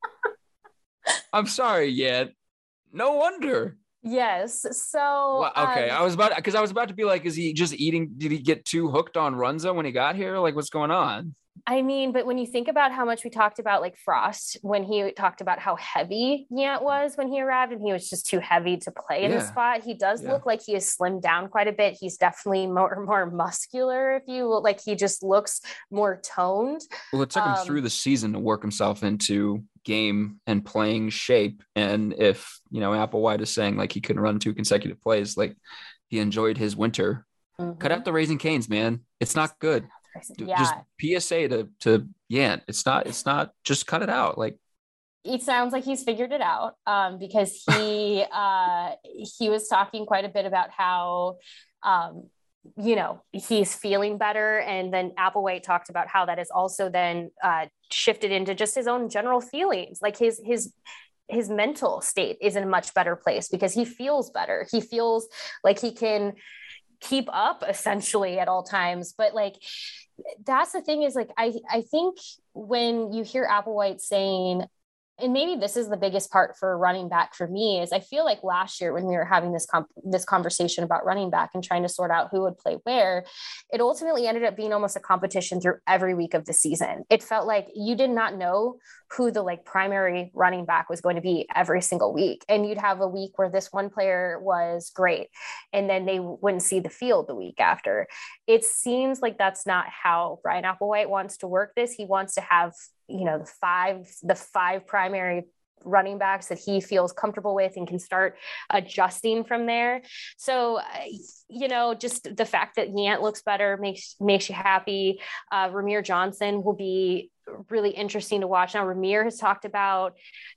I'm sorry, yeah. No wonder. Yes. So Well, okay, um, I was about because I was about to be like, is he just eating? Did he get too hooked on Runza when he got here? Like, what's going on? I mean, but when you think about how much we talked about like Frost, when he talked about how heavy Yant was when he arrived and he was just too heavy to play in Yeah. the spot, he does Yeah. look like he has slimmed down quite a bit. He's definitely more, more muscular. If you look, like he just looks more toned. Well, it took him Um, through the season to work himself into game and playing shape. And if, you know, Applewhite is saying like he couldn't run two consecutive plays, like he enjoyed his winter. Mhm. Cut out the Raising Cane's, man. It's not good. D- Yeah. Just P S A to to Yant. It's not. It's not. Just cut it out. Like It sounds like he's figured it out um, because he uh, he was talking quite a bit about how um, you know he's feeling better, and then Applewhite talked about how that is also then uh, shifted into just his own general feelings, like his his his mental state is in a much better place because he feels better. He feels like he can keep up essentially at all times, but like that's the thing is like I I think when you hear Applewhite saying, and maybe this is the biggest part for running back for me, is I feel like last year when we were having this comp- this conversation about running back and trying to sort out who would play where, it ultimately ended up being almost a competition through every week of the season. It felt like you did not know who the like primary running back was going to be every single week. And you'd have a week where this one player was great, and then they wouldn't see the field the week after. It seems like that's not how Brian Applewhite wants to work this. He wants to have, you know, the five, the five primary running backs that he feels comfortable with and can start adjusting from there. So, uh, you know, just the fact that Yant looks better makes, makes you happy. Uh, Rahmir Johnson will be really interesting to watch. Now, Rahmir has talked about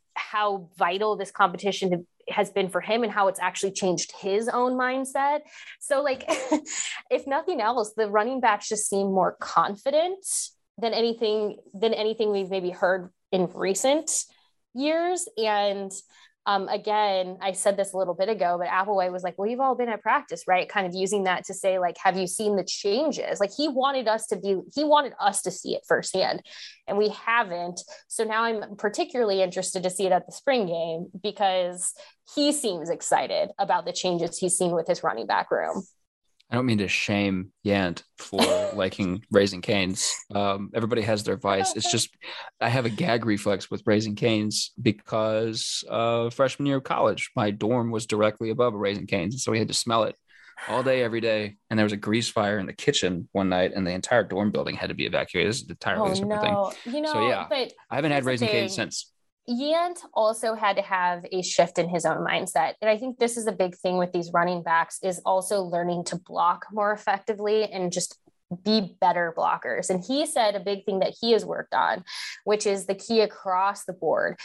how vital this competition has been for him and how it's actually changed his own mindset. So like, if nothing else, the running backs just seem more confident than anything, than anything we've maybe heard in recent years. And um, again, I said this a little bit ago, but Applewhite was like, well, you've all been at practice, right? Kind of using that to say like, have you seen the changes? Like he wanted us to be, he wanted us to see it firsthand, and we haven't. So now I'm particularly interested to see it at the spring game because he seems excited about the changes he's seen with his running back room. I don't mean to shame Yant for liking Raising Cane's. Um, everybody has their vice. It's just I have a gag reflex with Raising Cane's because uh, freshman year of college, my dorm was directly above a Raising Cane's, and so we had to smell it all day, every day. And there was a grease fire in the kitchen one night, and the entire dorm building had to be evacuated. This is entirely Oh separate no. thing. You know, So yeah, but I haven't had here's the Raising Cane's thing. since. Yant also had to have a shift in his own mindset. And I think this is a big thing with these running backs, is also learning to block more effectively and just be better blockers. And he said a big thing that he has worked on, which is the key across the board,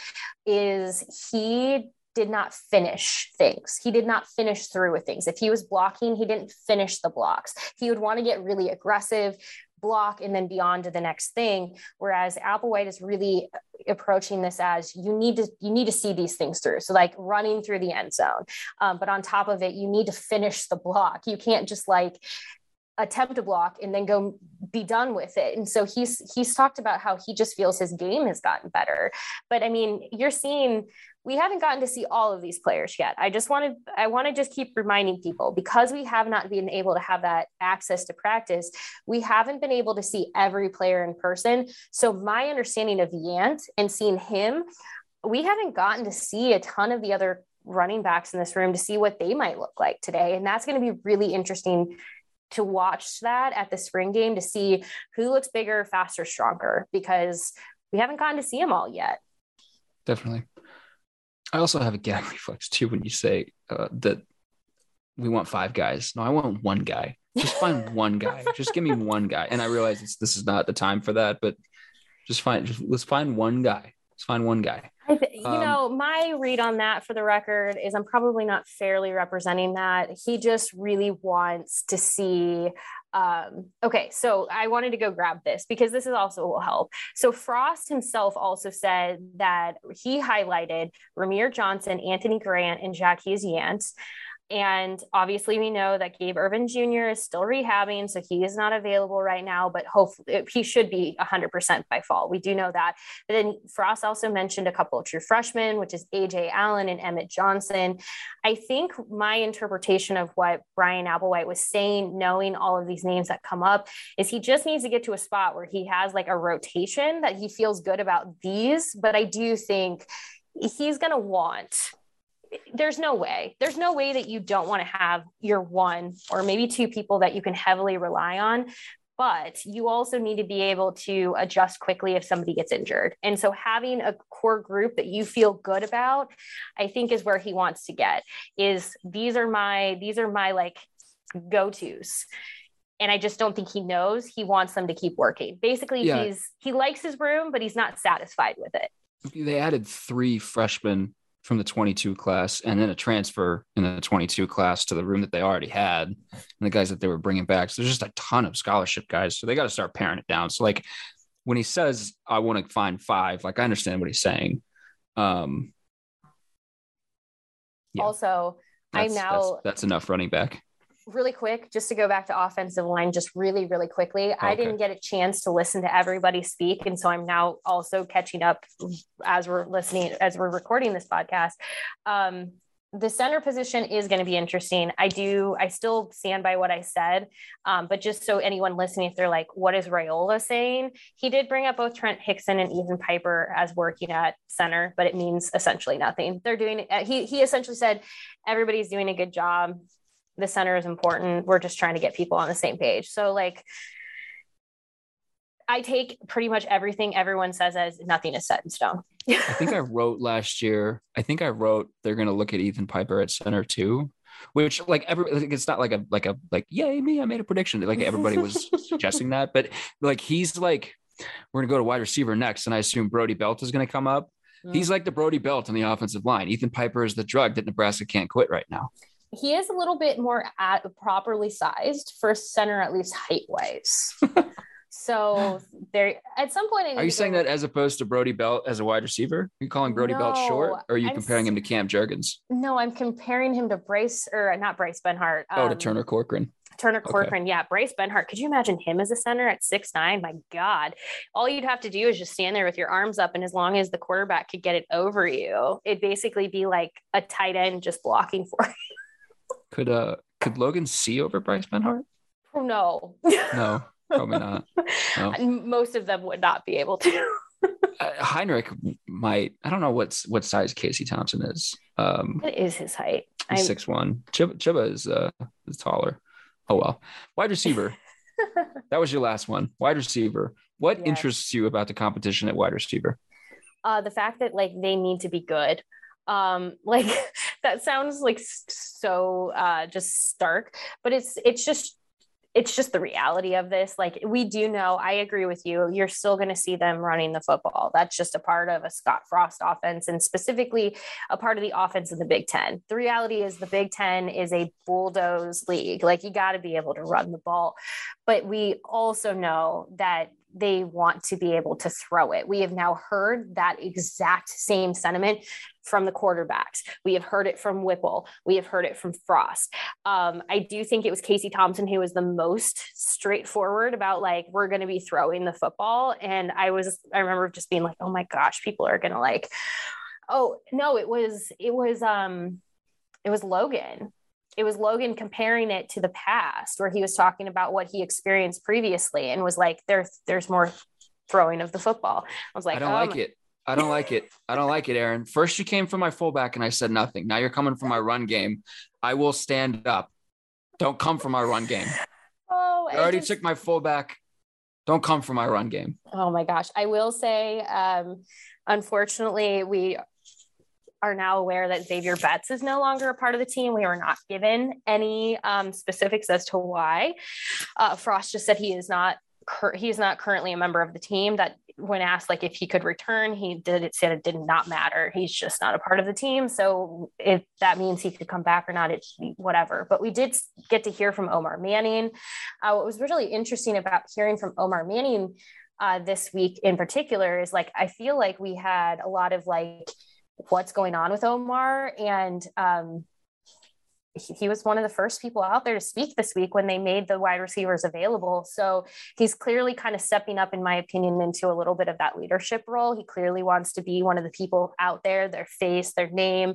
is he did not finish things. He did not finish through with things. If he was blocking, he didn't finish the blocks. He would want to get really aggressive, block, and then be on to the next thing. Whereas Applewhite is really approaching this as you need to, you need to see these things through. So like running through the end zone. Um, but on top of it, you need to finish the block. You can't just like attempt a block and then go be done with it. And so he's, he's talked about how he just feels his game has gotten better. But I mean, you're seeing, we haven't gotten to see all of these players yet. I just want to, I want to just keep reminding people, because we have not been able to have that access to practice, we haven't been able to see every player in person. So my understanding of Yant and seeing him, we haven't gotten to see a ton of the other running backs in this room to see what they might look like today. And that's going to be really interesting to watch that at the spring game, to see who looks bigger, faster, stronger, because we haven't gotten to see them all yet. Definitely. I also have a gag reflex too when you say uh, that we want five guys. No, I want one guy. Just find one guy. Just give me one guy. And I realize it's, this is not the time for that, but just find, just, let's find one guy. Let's find one guy. I th- you Um, know, my read on that, for the record, is I'm probably not fairly representing that. He just really wants to see. Um, okay, so I wanted to go grab this because this is also will help. So Frost himself also said that he highlighted Ramir Johnson, Anthony Grant, and Jacques Yant. And obviously we know that Gabe Irvin Junior is still rehabbing, so he is not available right now, but hopefully he should be one hundred percent by fall. We do know that. But then Frost also mentioned a couple of true freshmen, which is A J Allen and Emmett Johnson. I think my interpretation of what Brian Applewhite was saying, knowing all of these names that come up, is he just needs to get to a spot where he has like a rotation that he feels good about these. But I do think he's going to want... There's no way, there's no way that you don't want to have your one or maybe two people that you can heavily rely on, but you also need to be able to adjust quickly if somebody gets injured. And so having a core group that you feel good about, I think is where he wants to get, is these are my, these are my like go-tos. And I just don't think he knows. He wants them to keep working. Basically, Yeah. he's, he likes his room, but he's not satisfied with it. They added three freshmen from the twenty-two class and then a transfer in the twenty-two class to the room that they already had, and the guys that they were bringing back. So there's just a ton of scholarship guys. So they got to start paring it down. So like when he says, I want to find five, like I understand what he's saying. Um, yeah, Also, I'm that's, now that's, that's enough running back. really quick, just to go back to offensive line, just really, really quickly. I Okay. didn't get a chance to listen to everybody speak. And so I'm now also catching up as we're listening, as we're recording this podcast. Um, the center position is going to be interesting. I do, I still stand by what I said. Um, but just so anyone listening, if they're like, what is Raiola saying? He did bring up both Trent Hickson and Ethan Piper as working at center, but it means essentially nothing. They're doing, he, he essentially said, everybody's doing a good job. The center is important. We're just trying to get people on the same page. So like, I take pretty much everything everyone says as nothing is set in stone. I think I wrote last year, I think I wrote, they're going to look at Ethan Piper at center too, which like every, like, it's not like a, like a, like, yay, me, I made a prediction. Like everybody was suggesting that, but like, he's like, we're gonna go to wide receiver next. And I assume Brody Belt is going to come up. Mm. He's like the Brody Belt on the offensive line. Ethan Piper is the drug that Nebraska can't quit right now. He is a little bit more at properly sized for center, at least height wise. So there, at some point, I are you saying that as opposed to Brody Belt as a wide receiver? Are you calling Brody no, Belt short, or are you I'm comparing him to Cam Jurgens? No, I'm comparing him to Bryce, or not Bryce Benhart. Um, oh, to Turner Corcoran. Turner Corcoran, okay. Yeah, Bryce Benhart. Could you imagine him as a center at six nine? My God, all you'd have to do is just stand there with your arms up, and as long as the quarterback could get it over you, it'd basically be like a tight end just blocking for you. Could uh could Logan see over Bryce Benhart? Oh, no. No, probably not. No. Most of them would not be able to. uh, Heinrich might. I don't know what's what size Casey Thompson is. Um, what is his height? he's six one. Chiba, Chiba is uh is taller. Oh well. Wide receiver. That was your last one. Wide receiver. What Yeah. interests you about the competition at wide receiver? Uh, the fact that like they need to be good. Um, like that sounds like s- so uh, just stark, but it's it's just it's just the reality of this. Like we do know, I agree with you. You're still going to see them running the football. That's just a part of a Scott Frost offense, and specifically a part of the offense in the Big Ten. The reality is the Big Ten is a bulldoze league. Like you got to be able to run the ball, but we also know that they want to be able to throw it. We have now heard that exact same sentiment from the quarterbacks. We have heard it from Whipple. We have heard it from Frost. Um, I do think it was Casey Thompson who was the most straightforward about like, we're going to be throwing the football. And I was, I remember just being like, oh my gosh, people are going to like, oh no, it was, it was, um, it was Logan. It was Logan comparing it to the past where he was talking about what he experienced previously and was like, there, there's more throwing of the football. I was like, I don't oh like my- it. I don't like it. I don't like it, Aaron. First you came from my fullback and I said nothing. Now you're coming from my run game. I will stand up. Don't come from my run game. Oh, I I already just- took my fullback. Don't come from my run game. Oh my gosh. I will say, um, unfortunately, we are now aware that Xavier Betts is no longer a part of the team. We were not given any um, specifics as to why. Uh, Frost just said he is not cur- he is not currently a member of the team. That when asked like if he could return, he did it said it did not matter. He's just not a part of the team. So if that means he could come back or not, it's whatever. But we did get to hear from Omar Manning. Uh, what was really interesting about hearing from Omar Manning uh, this week in particular is like, I feel like we had a lot of like, what's going on with Omar. And um, he, he was one of the first people out there to speak this week when they made the wide receivers available. So he's clearly kind of stepping up, in my opinion, into a little bit of that leadership role. He clearly wants to be one of the people out there, their face, their name,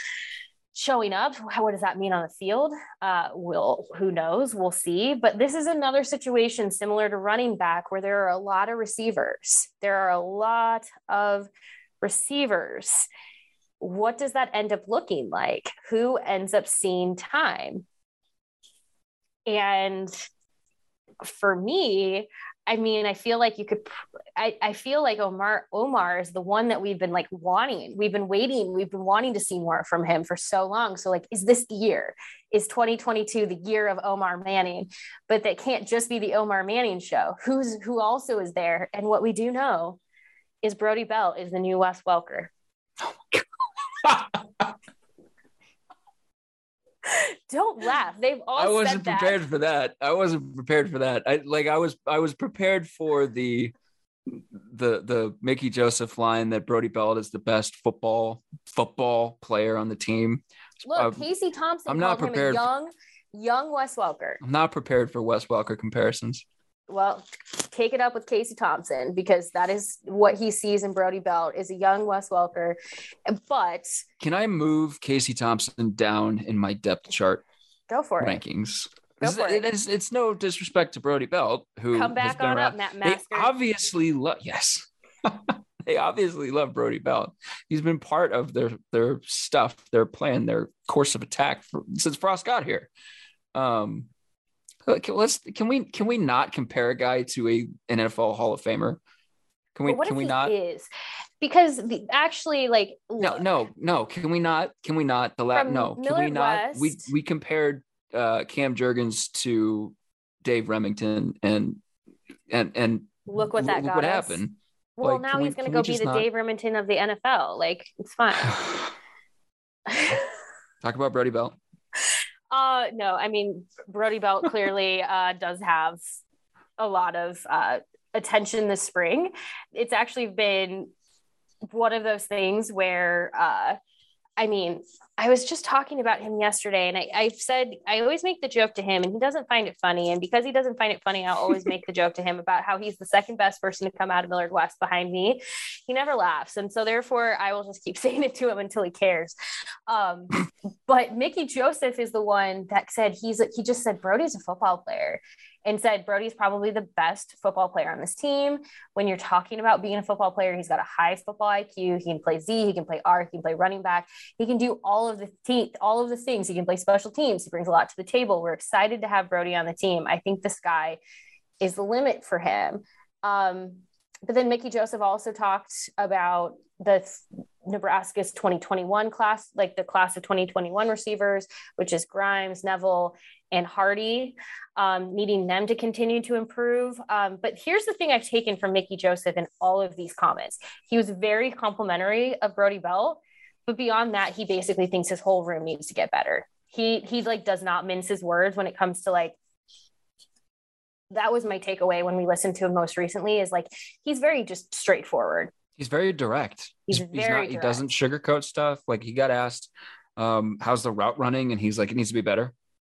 showing up. How, what does that mean on the field? Uh, will, who knows? We'll see. But this is another situation similar to running back where there are a lot of receivers. There are a lot of receivers. What does that end up looking like? Who ends up seeing time? And for me, I mean, I feel like you could, I, I feel like Omar, Omar is the one that we've been like wanting. We've been waiting. We've been wanting to see more from him for so long. So like, is this the year? Is twenty twenty-two the year of Omar Manning? But that can't just be the Omar Manning show. Who's, who also is there? And what we do know is Brody Belt is the new Wes Welker. Don't laugh. They've all I wasn't said prepared that. for that. I wasn't prepared for that. I like I was I was prepared for the the the Mickey Joseph line that Brody Belt is the best football football player on the team. Look, uh, Casey Thompson I'm not called him a prepared for- young, young Wes Welker. I'm not prepared for Wes Welker comparisons. Well, take it up with Casey Thompson because that is what he sees in Brody Belt is a young Wes Welker. But Can I move Casey Thompson down in my depth chart go for it. rankings? Go It's, for it. it is, it's no disrespect to Brody Belt, who Come has back been on around. up, Matt They Masker. obviously love yes. They obviously love Brody Belt. He's been part of their their stuff, their plan, their course of attack for, since Frost got here. Um, can, let's can we can we not compare a guy to a an N F L Hall of Famer? Can we But what can if we he not? is? Because the, actually, like, No, look, no, no. Can we not? Can we not? The lab? From No. Can we Millard not? We West- we compared uh, Cam Jurgens to Dave Remington, and and and look what that look got what us. happened. Well, Like, now can we- he's going to can go we be just the not- Dave Remington of the N F L. Like, it's fine. Talk about Brody Belt. Uh, no, I mean, Brody Belt clearly uh, does have a lot of uh, attention this spring. It's actually been one of those things where, uh, I mean, I was just talking about him yesterday, and I, I've said I always make the joke to him, and he doesn't find it funny. And because he doesn't find it funny, I'll always make the joke to him about how he's the second best person to come out of Millard West behind me. He never laughs, and so therefore, I will just keep saying it to him until he cares. Um, but Mickey Joseph is the one that said he's he just said Brody's a football player, and said Brody's probably the best football player on this team. When you're talking about being a football player, he's got a high football I Q. He can play Z, he can play R, he can play running back. He can do all of the te- all of the things. He can play special teams. He brings a lot to the table. We're excited to have Brody on the team. I think the sky is the limit for him. Um, but then Mickey Joseph also talked about the Nebraska's twenty twenty-one class, like the class of twenty twenty-one receivers, which is Grimes, Neville, and Hardy, um, needing them to continue to improve. Um, but here's the thing I've taken from Mickey Joseph in all of these comments. He was very complimentary of Brody Belt, but beyond that, he basically thinks his whole room needs to get better. He, he like does not mince his words when it comes to like, that was my takeaway when we listened to him most recently, is like, he's very just straightforward. He's very direct. He's, he's, very he's not, direct. He doesn't sugarcoat stuff. Like he got asked, um, how's the route running? And he's like, it needs to be better.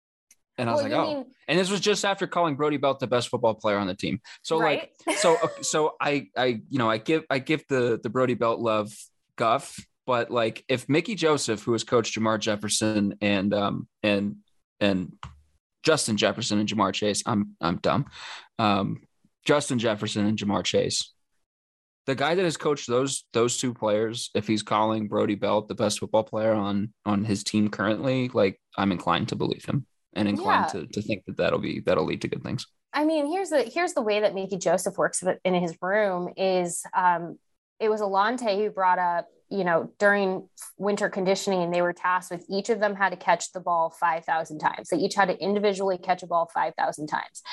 And I was well, like, oh, mean, and this was just after calling Brody Belt the best football player on the team. So right? like, so, so I, I, you know, I give, I give the, the Brody Belt love guff, but like if Mickey Joseph, who has coached Jamar Jefferson and, um, and, and Justin Jefferson and Jamar Chase, I'm, I'm dumb. Um, Justin Jefferson and Jamar Chase, the guy that has coached those those two players, if he's calling Brody Belt the best football player on on his team currently, like I'm inclined to believe him and inclined yeah. to to think that that'll be that'll lead to good things. I mean, here's the here's the way that Mickey Joseph works in his room is um, it was Alante who brought up, you know, during winter conditioning, they were tasked with each of them had to catch the ball five thousand times. They each had to individually catch a ball five thousand times,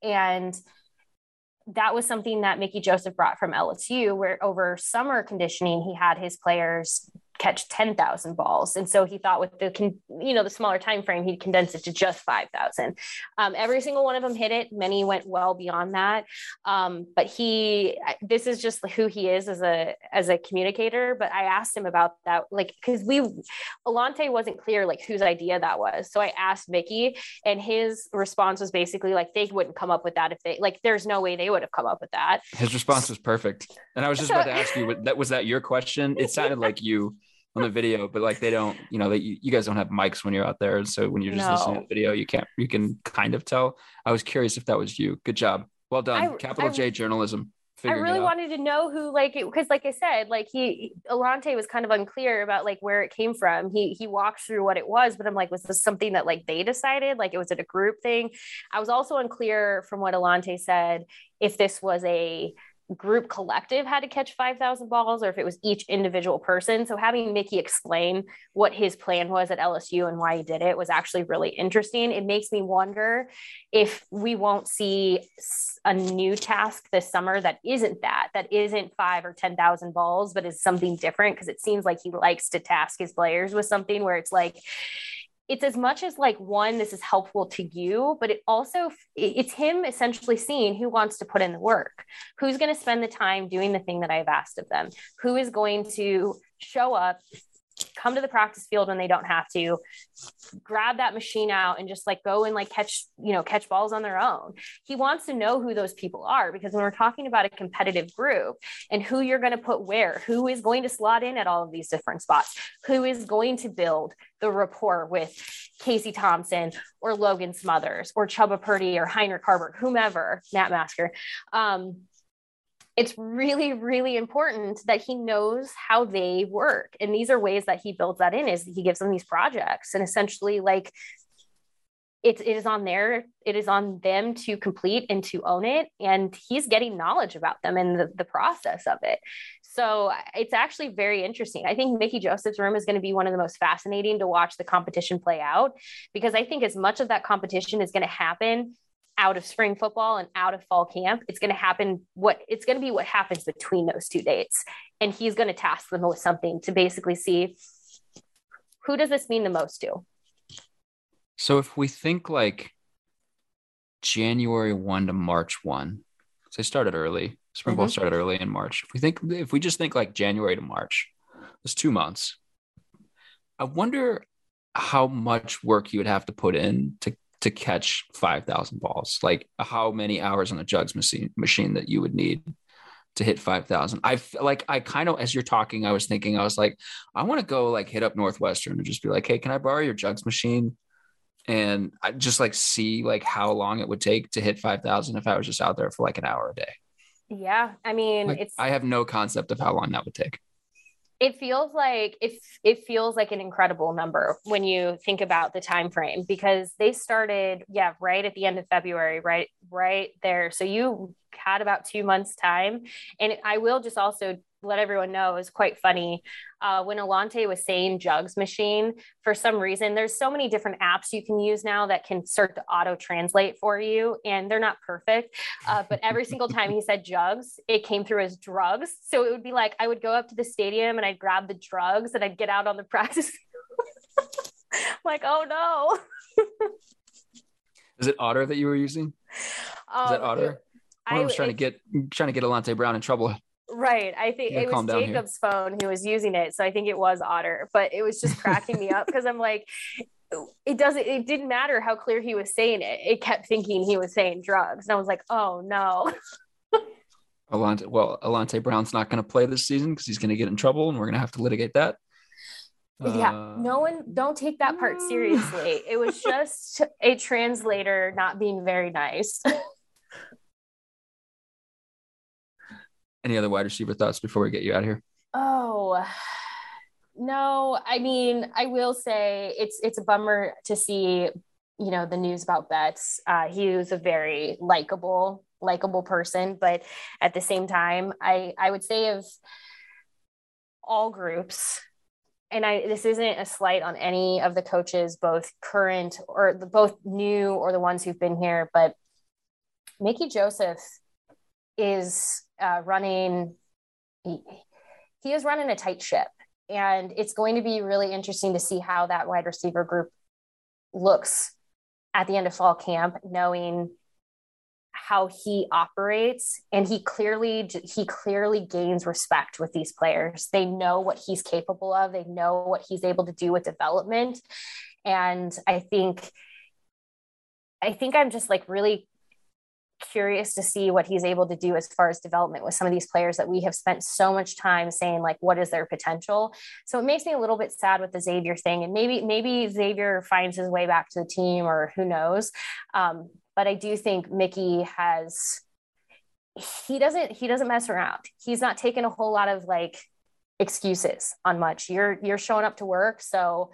and that was something that Mickey Joseph brought from L S U, where over summer conditioning, he had his players catch ten thousand balls. And so he thought with the, you know, the smaller time frame, he'd condense it to just five thousand. Um, every single one of them hit it. Many went well beyond that. Um, but he, this is just who he is as a, as a communicator. But I asked him about that, like, cause we, Alante wasn't clear, like whose idea that was. So I asked Mickey, and his response was basically like, they wouldn't come up with that if they, like, there's no way they would have come up with that. His response was perfect. And I was just so, about to ask you, that was that your question? It sounded like you on the video, but like they don't, you know, that you, you guys don't have mics when you're out there. And so when you're just no. listening to the video, you can't, you can kind of tell. I was curious if that was you. Good job. Well done. I, Capital I, J journalism. I really wanted to know who, like, because like I said, like he, Alante was kind of unclear about like where it came from. He, he walked through what it was, but I'm like, was this something that like they decided? Like, it was it a group thing? I was also unclear from what Alante said, if this was a group collective had to catch five thousand balls or if it was each individual person. So having Mickey explain what his plan was at L S U and why he did it was actually really interesting. It makes me wonder if we won't see a new task this summer that isn't that, that isn't five or ten thousand balls, but is something different. Cause it seems like he likes to task his players with something where it's like, it's as much as like, one, this is helpful to you, but it also, it's him essentially seeing who wants to put in the work, who's going to spend the time doing the thing that I've asked of them, who is going to show up, come to the practice field when they don't have to, grab that machine out and just like go and like catch, you know, catch balls on their own. He wants to know who those people are, because when we're talking about a competitive group and who you're going to put where, who is going to slot in at all of these different spots, who is going to build the rapport with Casey Thompson or Logan Smothers or Chubba Purdy or Heinrich Harbert, whomever, Matt Masker. Um, It's really, really important that he knows how they work. And these are ways that he builds that in, is he gives them these projects and essentially like it, it is on their, it is on them to complete and to own it. And he's getting knowledge about them and the, the process of it. So it's actually very interesting. I think Mickey Joseph's room is going to be one of the most fascinating to watch the competition play out, because I think as much of that competition is going to happen out of spring football and out of fall camp, it's going to happen. What it's going to be what happens between those two dates. And he's going to task them with something to basically see, who does this mean the most to? So if we think like January first to March first, because they started early, spring mm-hmm. ball started early in March. If we think, if we just think like January to March, it's two months. I wonder how much work you would have to put in to to catch five thousand balls, like how many hours on a jugs machine machine that you would need to hit five thousand. I like, I kind of, as you're talking, I was thinking, I was like, I want to go like hit up Northwestern and just be like, hey, can I borrow your jugs machine? And I just like see like how long it would take to hit five thousand if I was just out there for like an hour a day. Yeah. I mean, Like, it's, I have no concept of how long that would take. it feels like if it feels like an incredible number when you think about the time frame, because they started, yeah, right at the end of February, right, right there. So you had about two months time. And I will just also let everyone know, it was quite funny. Uh, when Alante was saying jugs machine, for some reason, there's so many different apps you can use now that can start to auto translate for you. And they're not perfect. Uh, but every single time he said jugs, it came through as drugs. So it would be like, I would go up to the stadium and I'd grab the drugs and I'd get out on the practice. Like, oh no. Is it Otter that you were using? Um, Is that Otter? I was trying it, to get, trying to get Alante Brown in trouble. Right. I think it was Jacob's here. Phone who was using it. So I think it was Otter, but it was just cracking me up because I'm like, it doesn't, it didn't matter how clear he was saying it. It kept thinking he was saying drugs. And I was like, oh no. Alante, well, Alante Brown's not going to play this season because he's going to get in trouble and we're going to have to litigate that. Yeah. Uh, no one, don't take that part seriously. It was just a translator not being very nice. Any other wide receiver thoughts before we get you out of here? Oh, no. I mean, I will say it's it's a bummer to see, you know, the news about Betts. Uh, he was a very likable, likable person, but at the same time, I I would say of all groups, and I this isn't a slight on any of the coaches, both current or the both new or the ones who've been here, but Mickey Joseph is uh, running, he, he is running a tight ship. And it's going to be really interesting to see how that wide receiver group looks at the end of fall camp, knowing how he operates. And he clearly, he clearly gains respect with these players. They know what he's capable of. They know what he's able to do with development. And I think, I think I'm just like really curious to see what he's able to do as far as development with some of these players that we have spent so much time saying, like, what is their potential? So it makes me a little bit sad with the Xavier thing. And maybe, maybe Xavier finds his way back to the team, or who knows. Um, but I do think Mickey has, he doesn't, he doesn't mess around. He's not taking a whole lot of like excuses on much. You're, you're showing up to work. So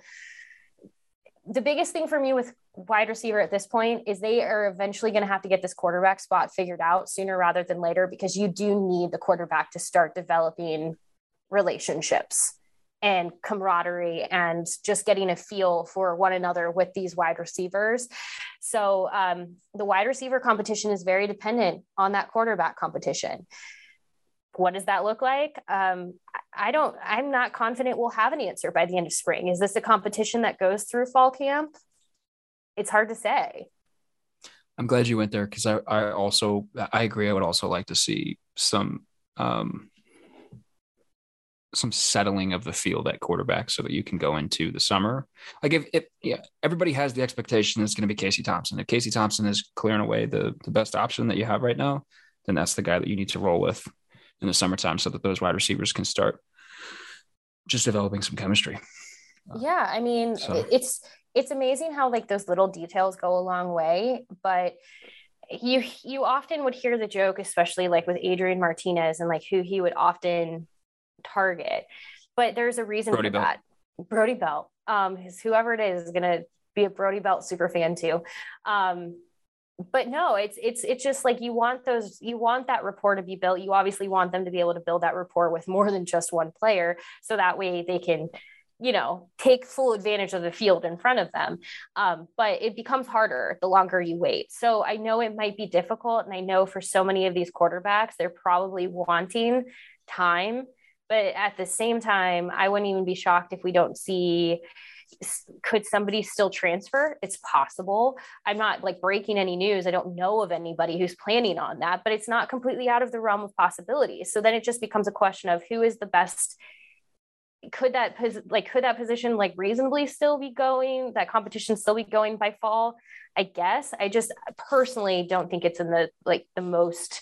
the biggest thing for me with wide receiver at this point is they are eventually going to have to get this quarterback spot figured out sooner rather than later, because you do need the quarterback to start developing relationships and camaraderie and just getting a feel for one another with these wide receivers. So um, the wide receiver competition is very dependent on that quarterback competition. What does that look like? Um, I don't, I'm not confident we'll have an answer by the end of spring. Is this a competition that goes through fall camp? It's hard to say. I'm glad you went there, because I, I also, I agree. I would also like to see some, um, some settling of the field at quarterback so that you can go into the summer. Like if, if yeah, everybody has the expectation it's going to be Casey Thompson. If Casey Thompson is clearing away the, the best option that you have right now, then that's the guy that you need to roll with in the summertime so that those wide receivers can start just developing some chemistry. Yeah. I mean, so. it's, it's amazing how like those little details go a long way, but you, you often would hear the joke, especially like with Adrian Martinez and like who he would often target, but there's a reason Brody for Belt. that. Brody Belt, um, because whoever it is is going to be a Brody Belt super fan too. Um, But no, it's, it's, it's just like, you want those, you want that rapport to be built. You obviously want them to be able to build that rapport with more than just one player. So that way they can, you know, take full advantage of the field in front of them. Um, but it becomes harder the longer you wait. So I know it might be difficult. And I know for so many of these quarterbacks, they're probably wanting time, but at the same time, I wouldn't even be shocked if we don't see, could somebody still transfer? It's possible. I'm not like breaking any news. I don't know of anybody who's planning on that, but it's not completely out of the realm of possibilities. So then it just becomes a question of who is the best. Could that like, could that position like reasonably still be going, that competition still be going by fall? I guess I just personally don't think it's in the, like the most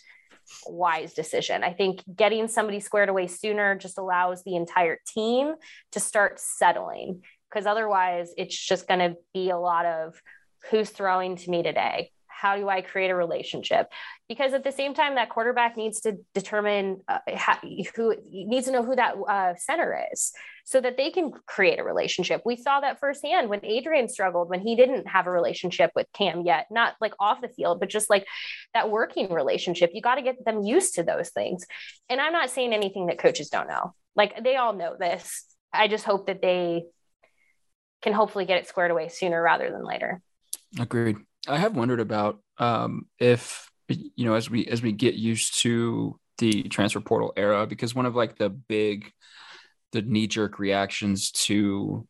wise decision. I think getting somebody squared away sooner just allows the entire team to start settling, because otherwise it's just going to be a lot of who's throwing to me today. How do I create a relationship? Because at the same time, that quarterback needs to determine uh, how, who needs to know who that uh, center is, so that they can create a relationship. We saw that firsthand when Adrian struggled, when he didn't have a relationship with Cam yet, not like off the field, but just like that working relationship. You got to get them used to those things. And I'm not saying anything that coaches don't know. Like, they all know this. I just hope that they can hopefully get it squared away sooner rather than later. Agreed. I have wondered about um, if, you know, as we as we get used to the transfer portal era, because one of like the big, the knee-jerk reactions to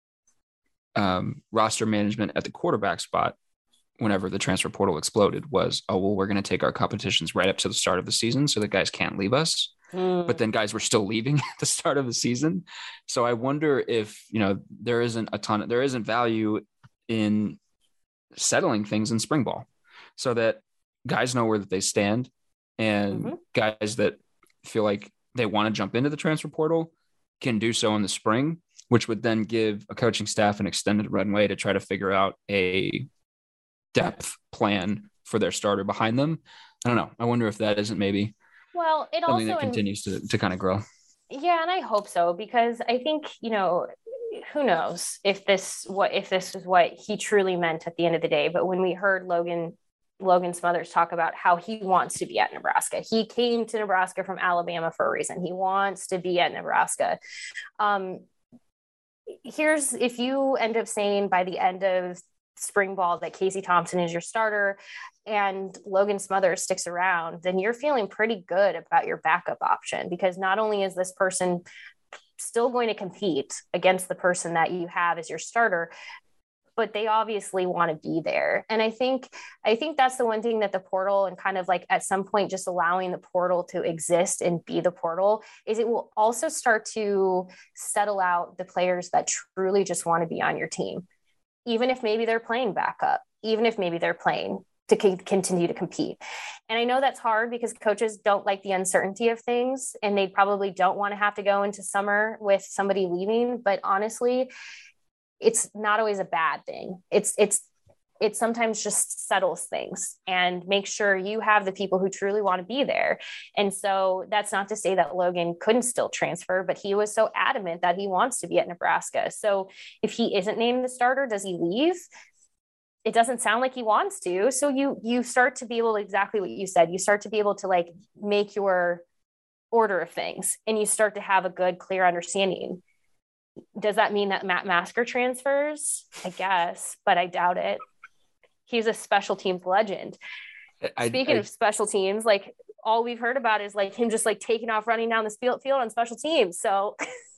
um, roster management at the quarterback spot whenever the transfer portal exploded was, oh, well, we're going to take our competitions right up to the start of the season so that guys can't leave us. Mm. But then guys were still leaving at the start of the season. So I wonder if, you know, there isn't a ton of, there isn't value in settling things in spring ball so that guys know where that they stand, and mm-hmm. guys that feel like they want to jump into the transfer portal can do so in the spring, which would then give a coaching staff an extended runway to try to figure out a depth plan for their starter behind them. I don't know. I wonder if that isn't maybe well, it something also that continues in- to, to kind of grow. Yeah. And I hope so, because I think, you know, who knows if this, what, if this is what he truly meant at the end of the day. But when we heard Logan, Logan Smothers talk about how he wants to be at Nebraska, he came to Nebraska from Alabama for a reason. He wants to be at Nebraska. Um, here's, if you end up saying by the end of spring ball that Casey Thompson is your starter and Logan Smothers sticks around, then you're feeling pretty good about your backup option, because not only is this person still going to compete against the person that you have as your starter, but they obviously want to be there. And I think, I think that's the one thing that the portal, and kind of like at some point just allowing the portal to exist and be the portal, is it will also start to settle out the players that truly just want to be on your team, even if maybe they're playing backup, even if maybe they're playing to c- continue to compete. And I know that's hard because coaches don't like the uncertainty of things, and they probably don't want to have to go into summer with somebody leaving. But honestly, it's not always a bad thing. It's, it's, it sometimes just settles things and make sure you have the people who truly want to be there. And so that's not to say that Logan couldn't still transfer, but he was so adamant that he wants to be at Nebraska. So if he isn't named the starter, does he leave? It doesn't sound like he wants to. So you, you start to be able to, exactly what you said, you start to be able to like make your order of things, and you start to have a good, clear understanding. Does that mean that Matt Masker transfers? I guess, but I doubt it. He's a special teams legend. I, Speaking I, of special teams, like all we've heard about is like him just like taking off, running down the field, field on special teams. So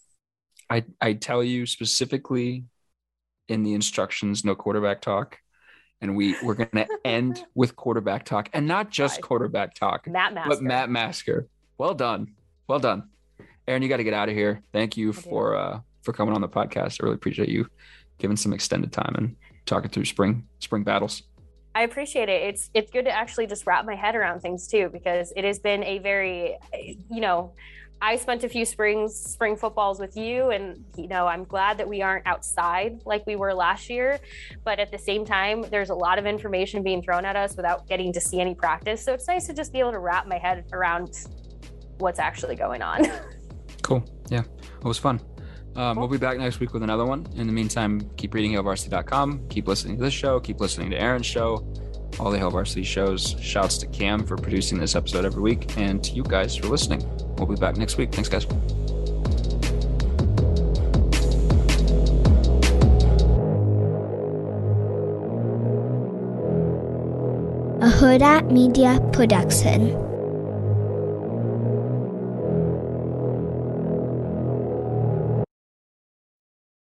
I, I tell you specifically in the instructions, no quarterback talk. And we, we're going to end with quarterback talk, and not just quarterback talk, Matt Masker. but Matt Masker. Well done. Well done. Aaron, you got to get out of here. Thank you for, uh, for coming on the podcast. I really appreciate you giving some extended time and talking through spring, spring battles. I appreciate it. It's, it's good to actually just wrap my head around things too, because it has been a very, you know, I spent a few springs, spring footballs with you, and, you know, I'm glad that we aren't outside like we were last year, but at the same time, there's a lot of information being thrown at us without getting to see any practice. So it's nice to just be able to wrap my head around what's actually going on. Cool. Yeah, it was fun. Um, we'll be back next week with another one. In the meantime, keep reading Hail Varsity dot com. Keep listening to this show. Keep listening to Aaron's show. All the Hail Varsity shows. Shouts to Cam for producing this episode every week, and to you guys for listening. We'll be back next week. Thanks, guys. A Huda Media Production.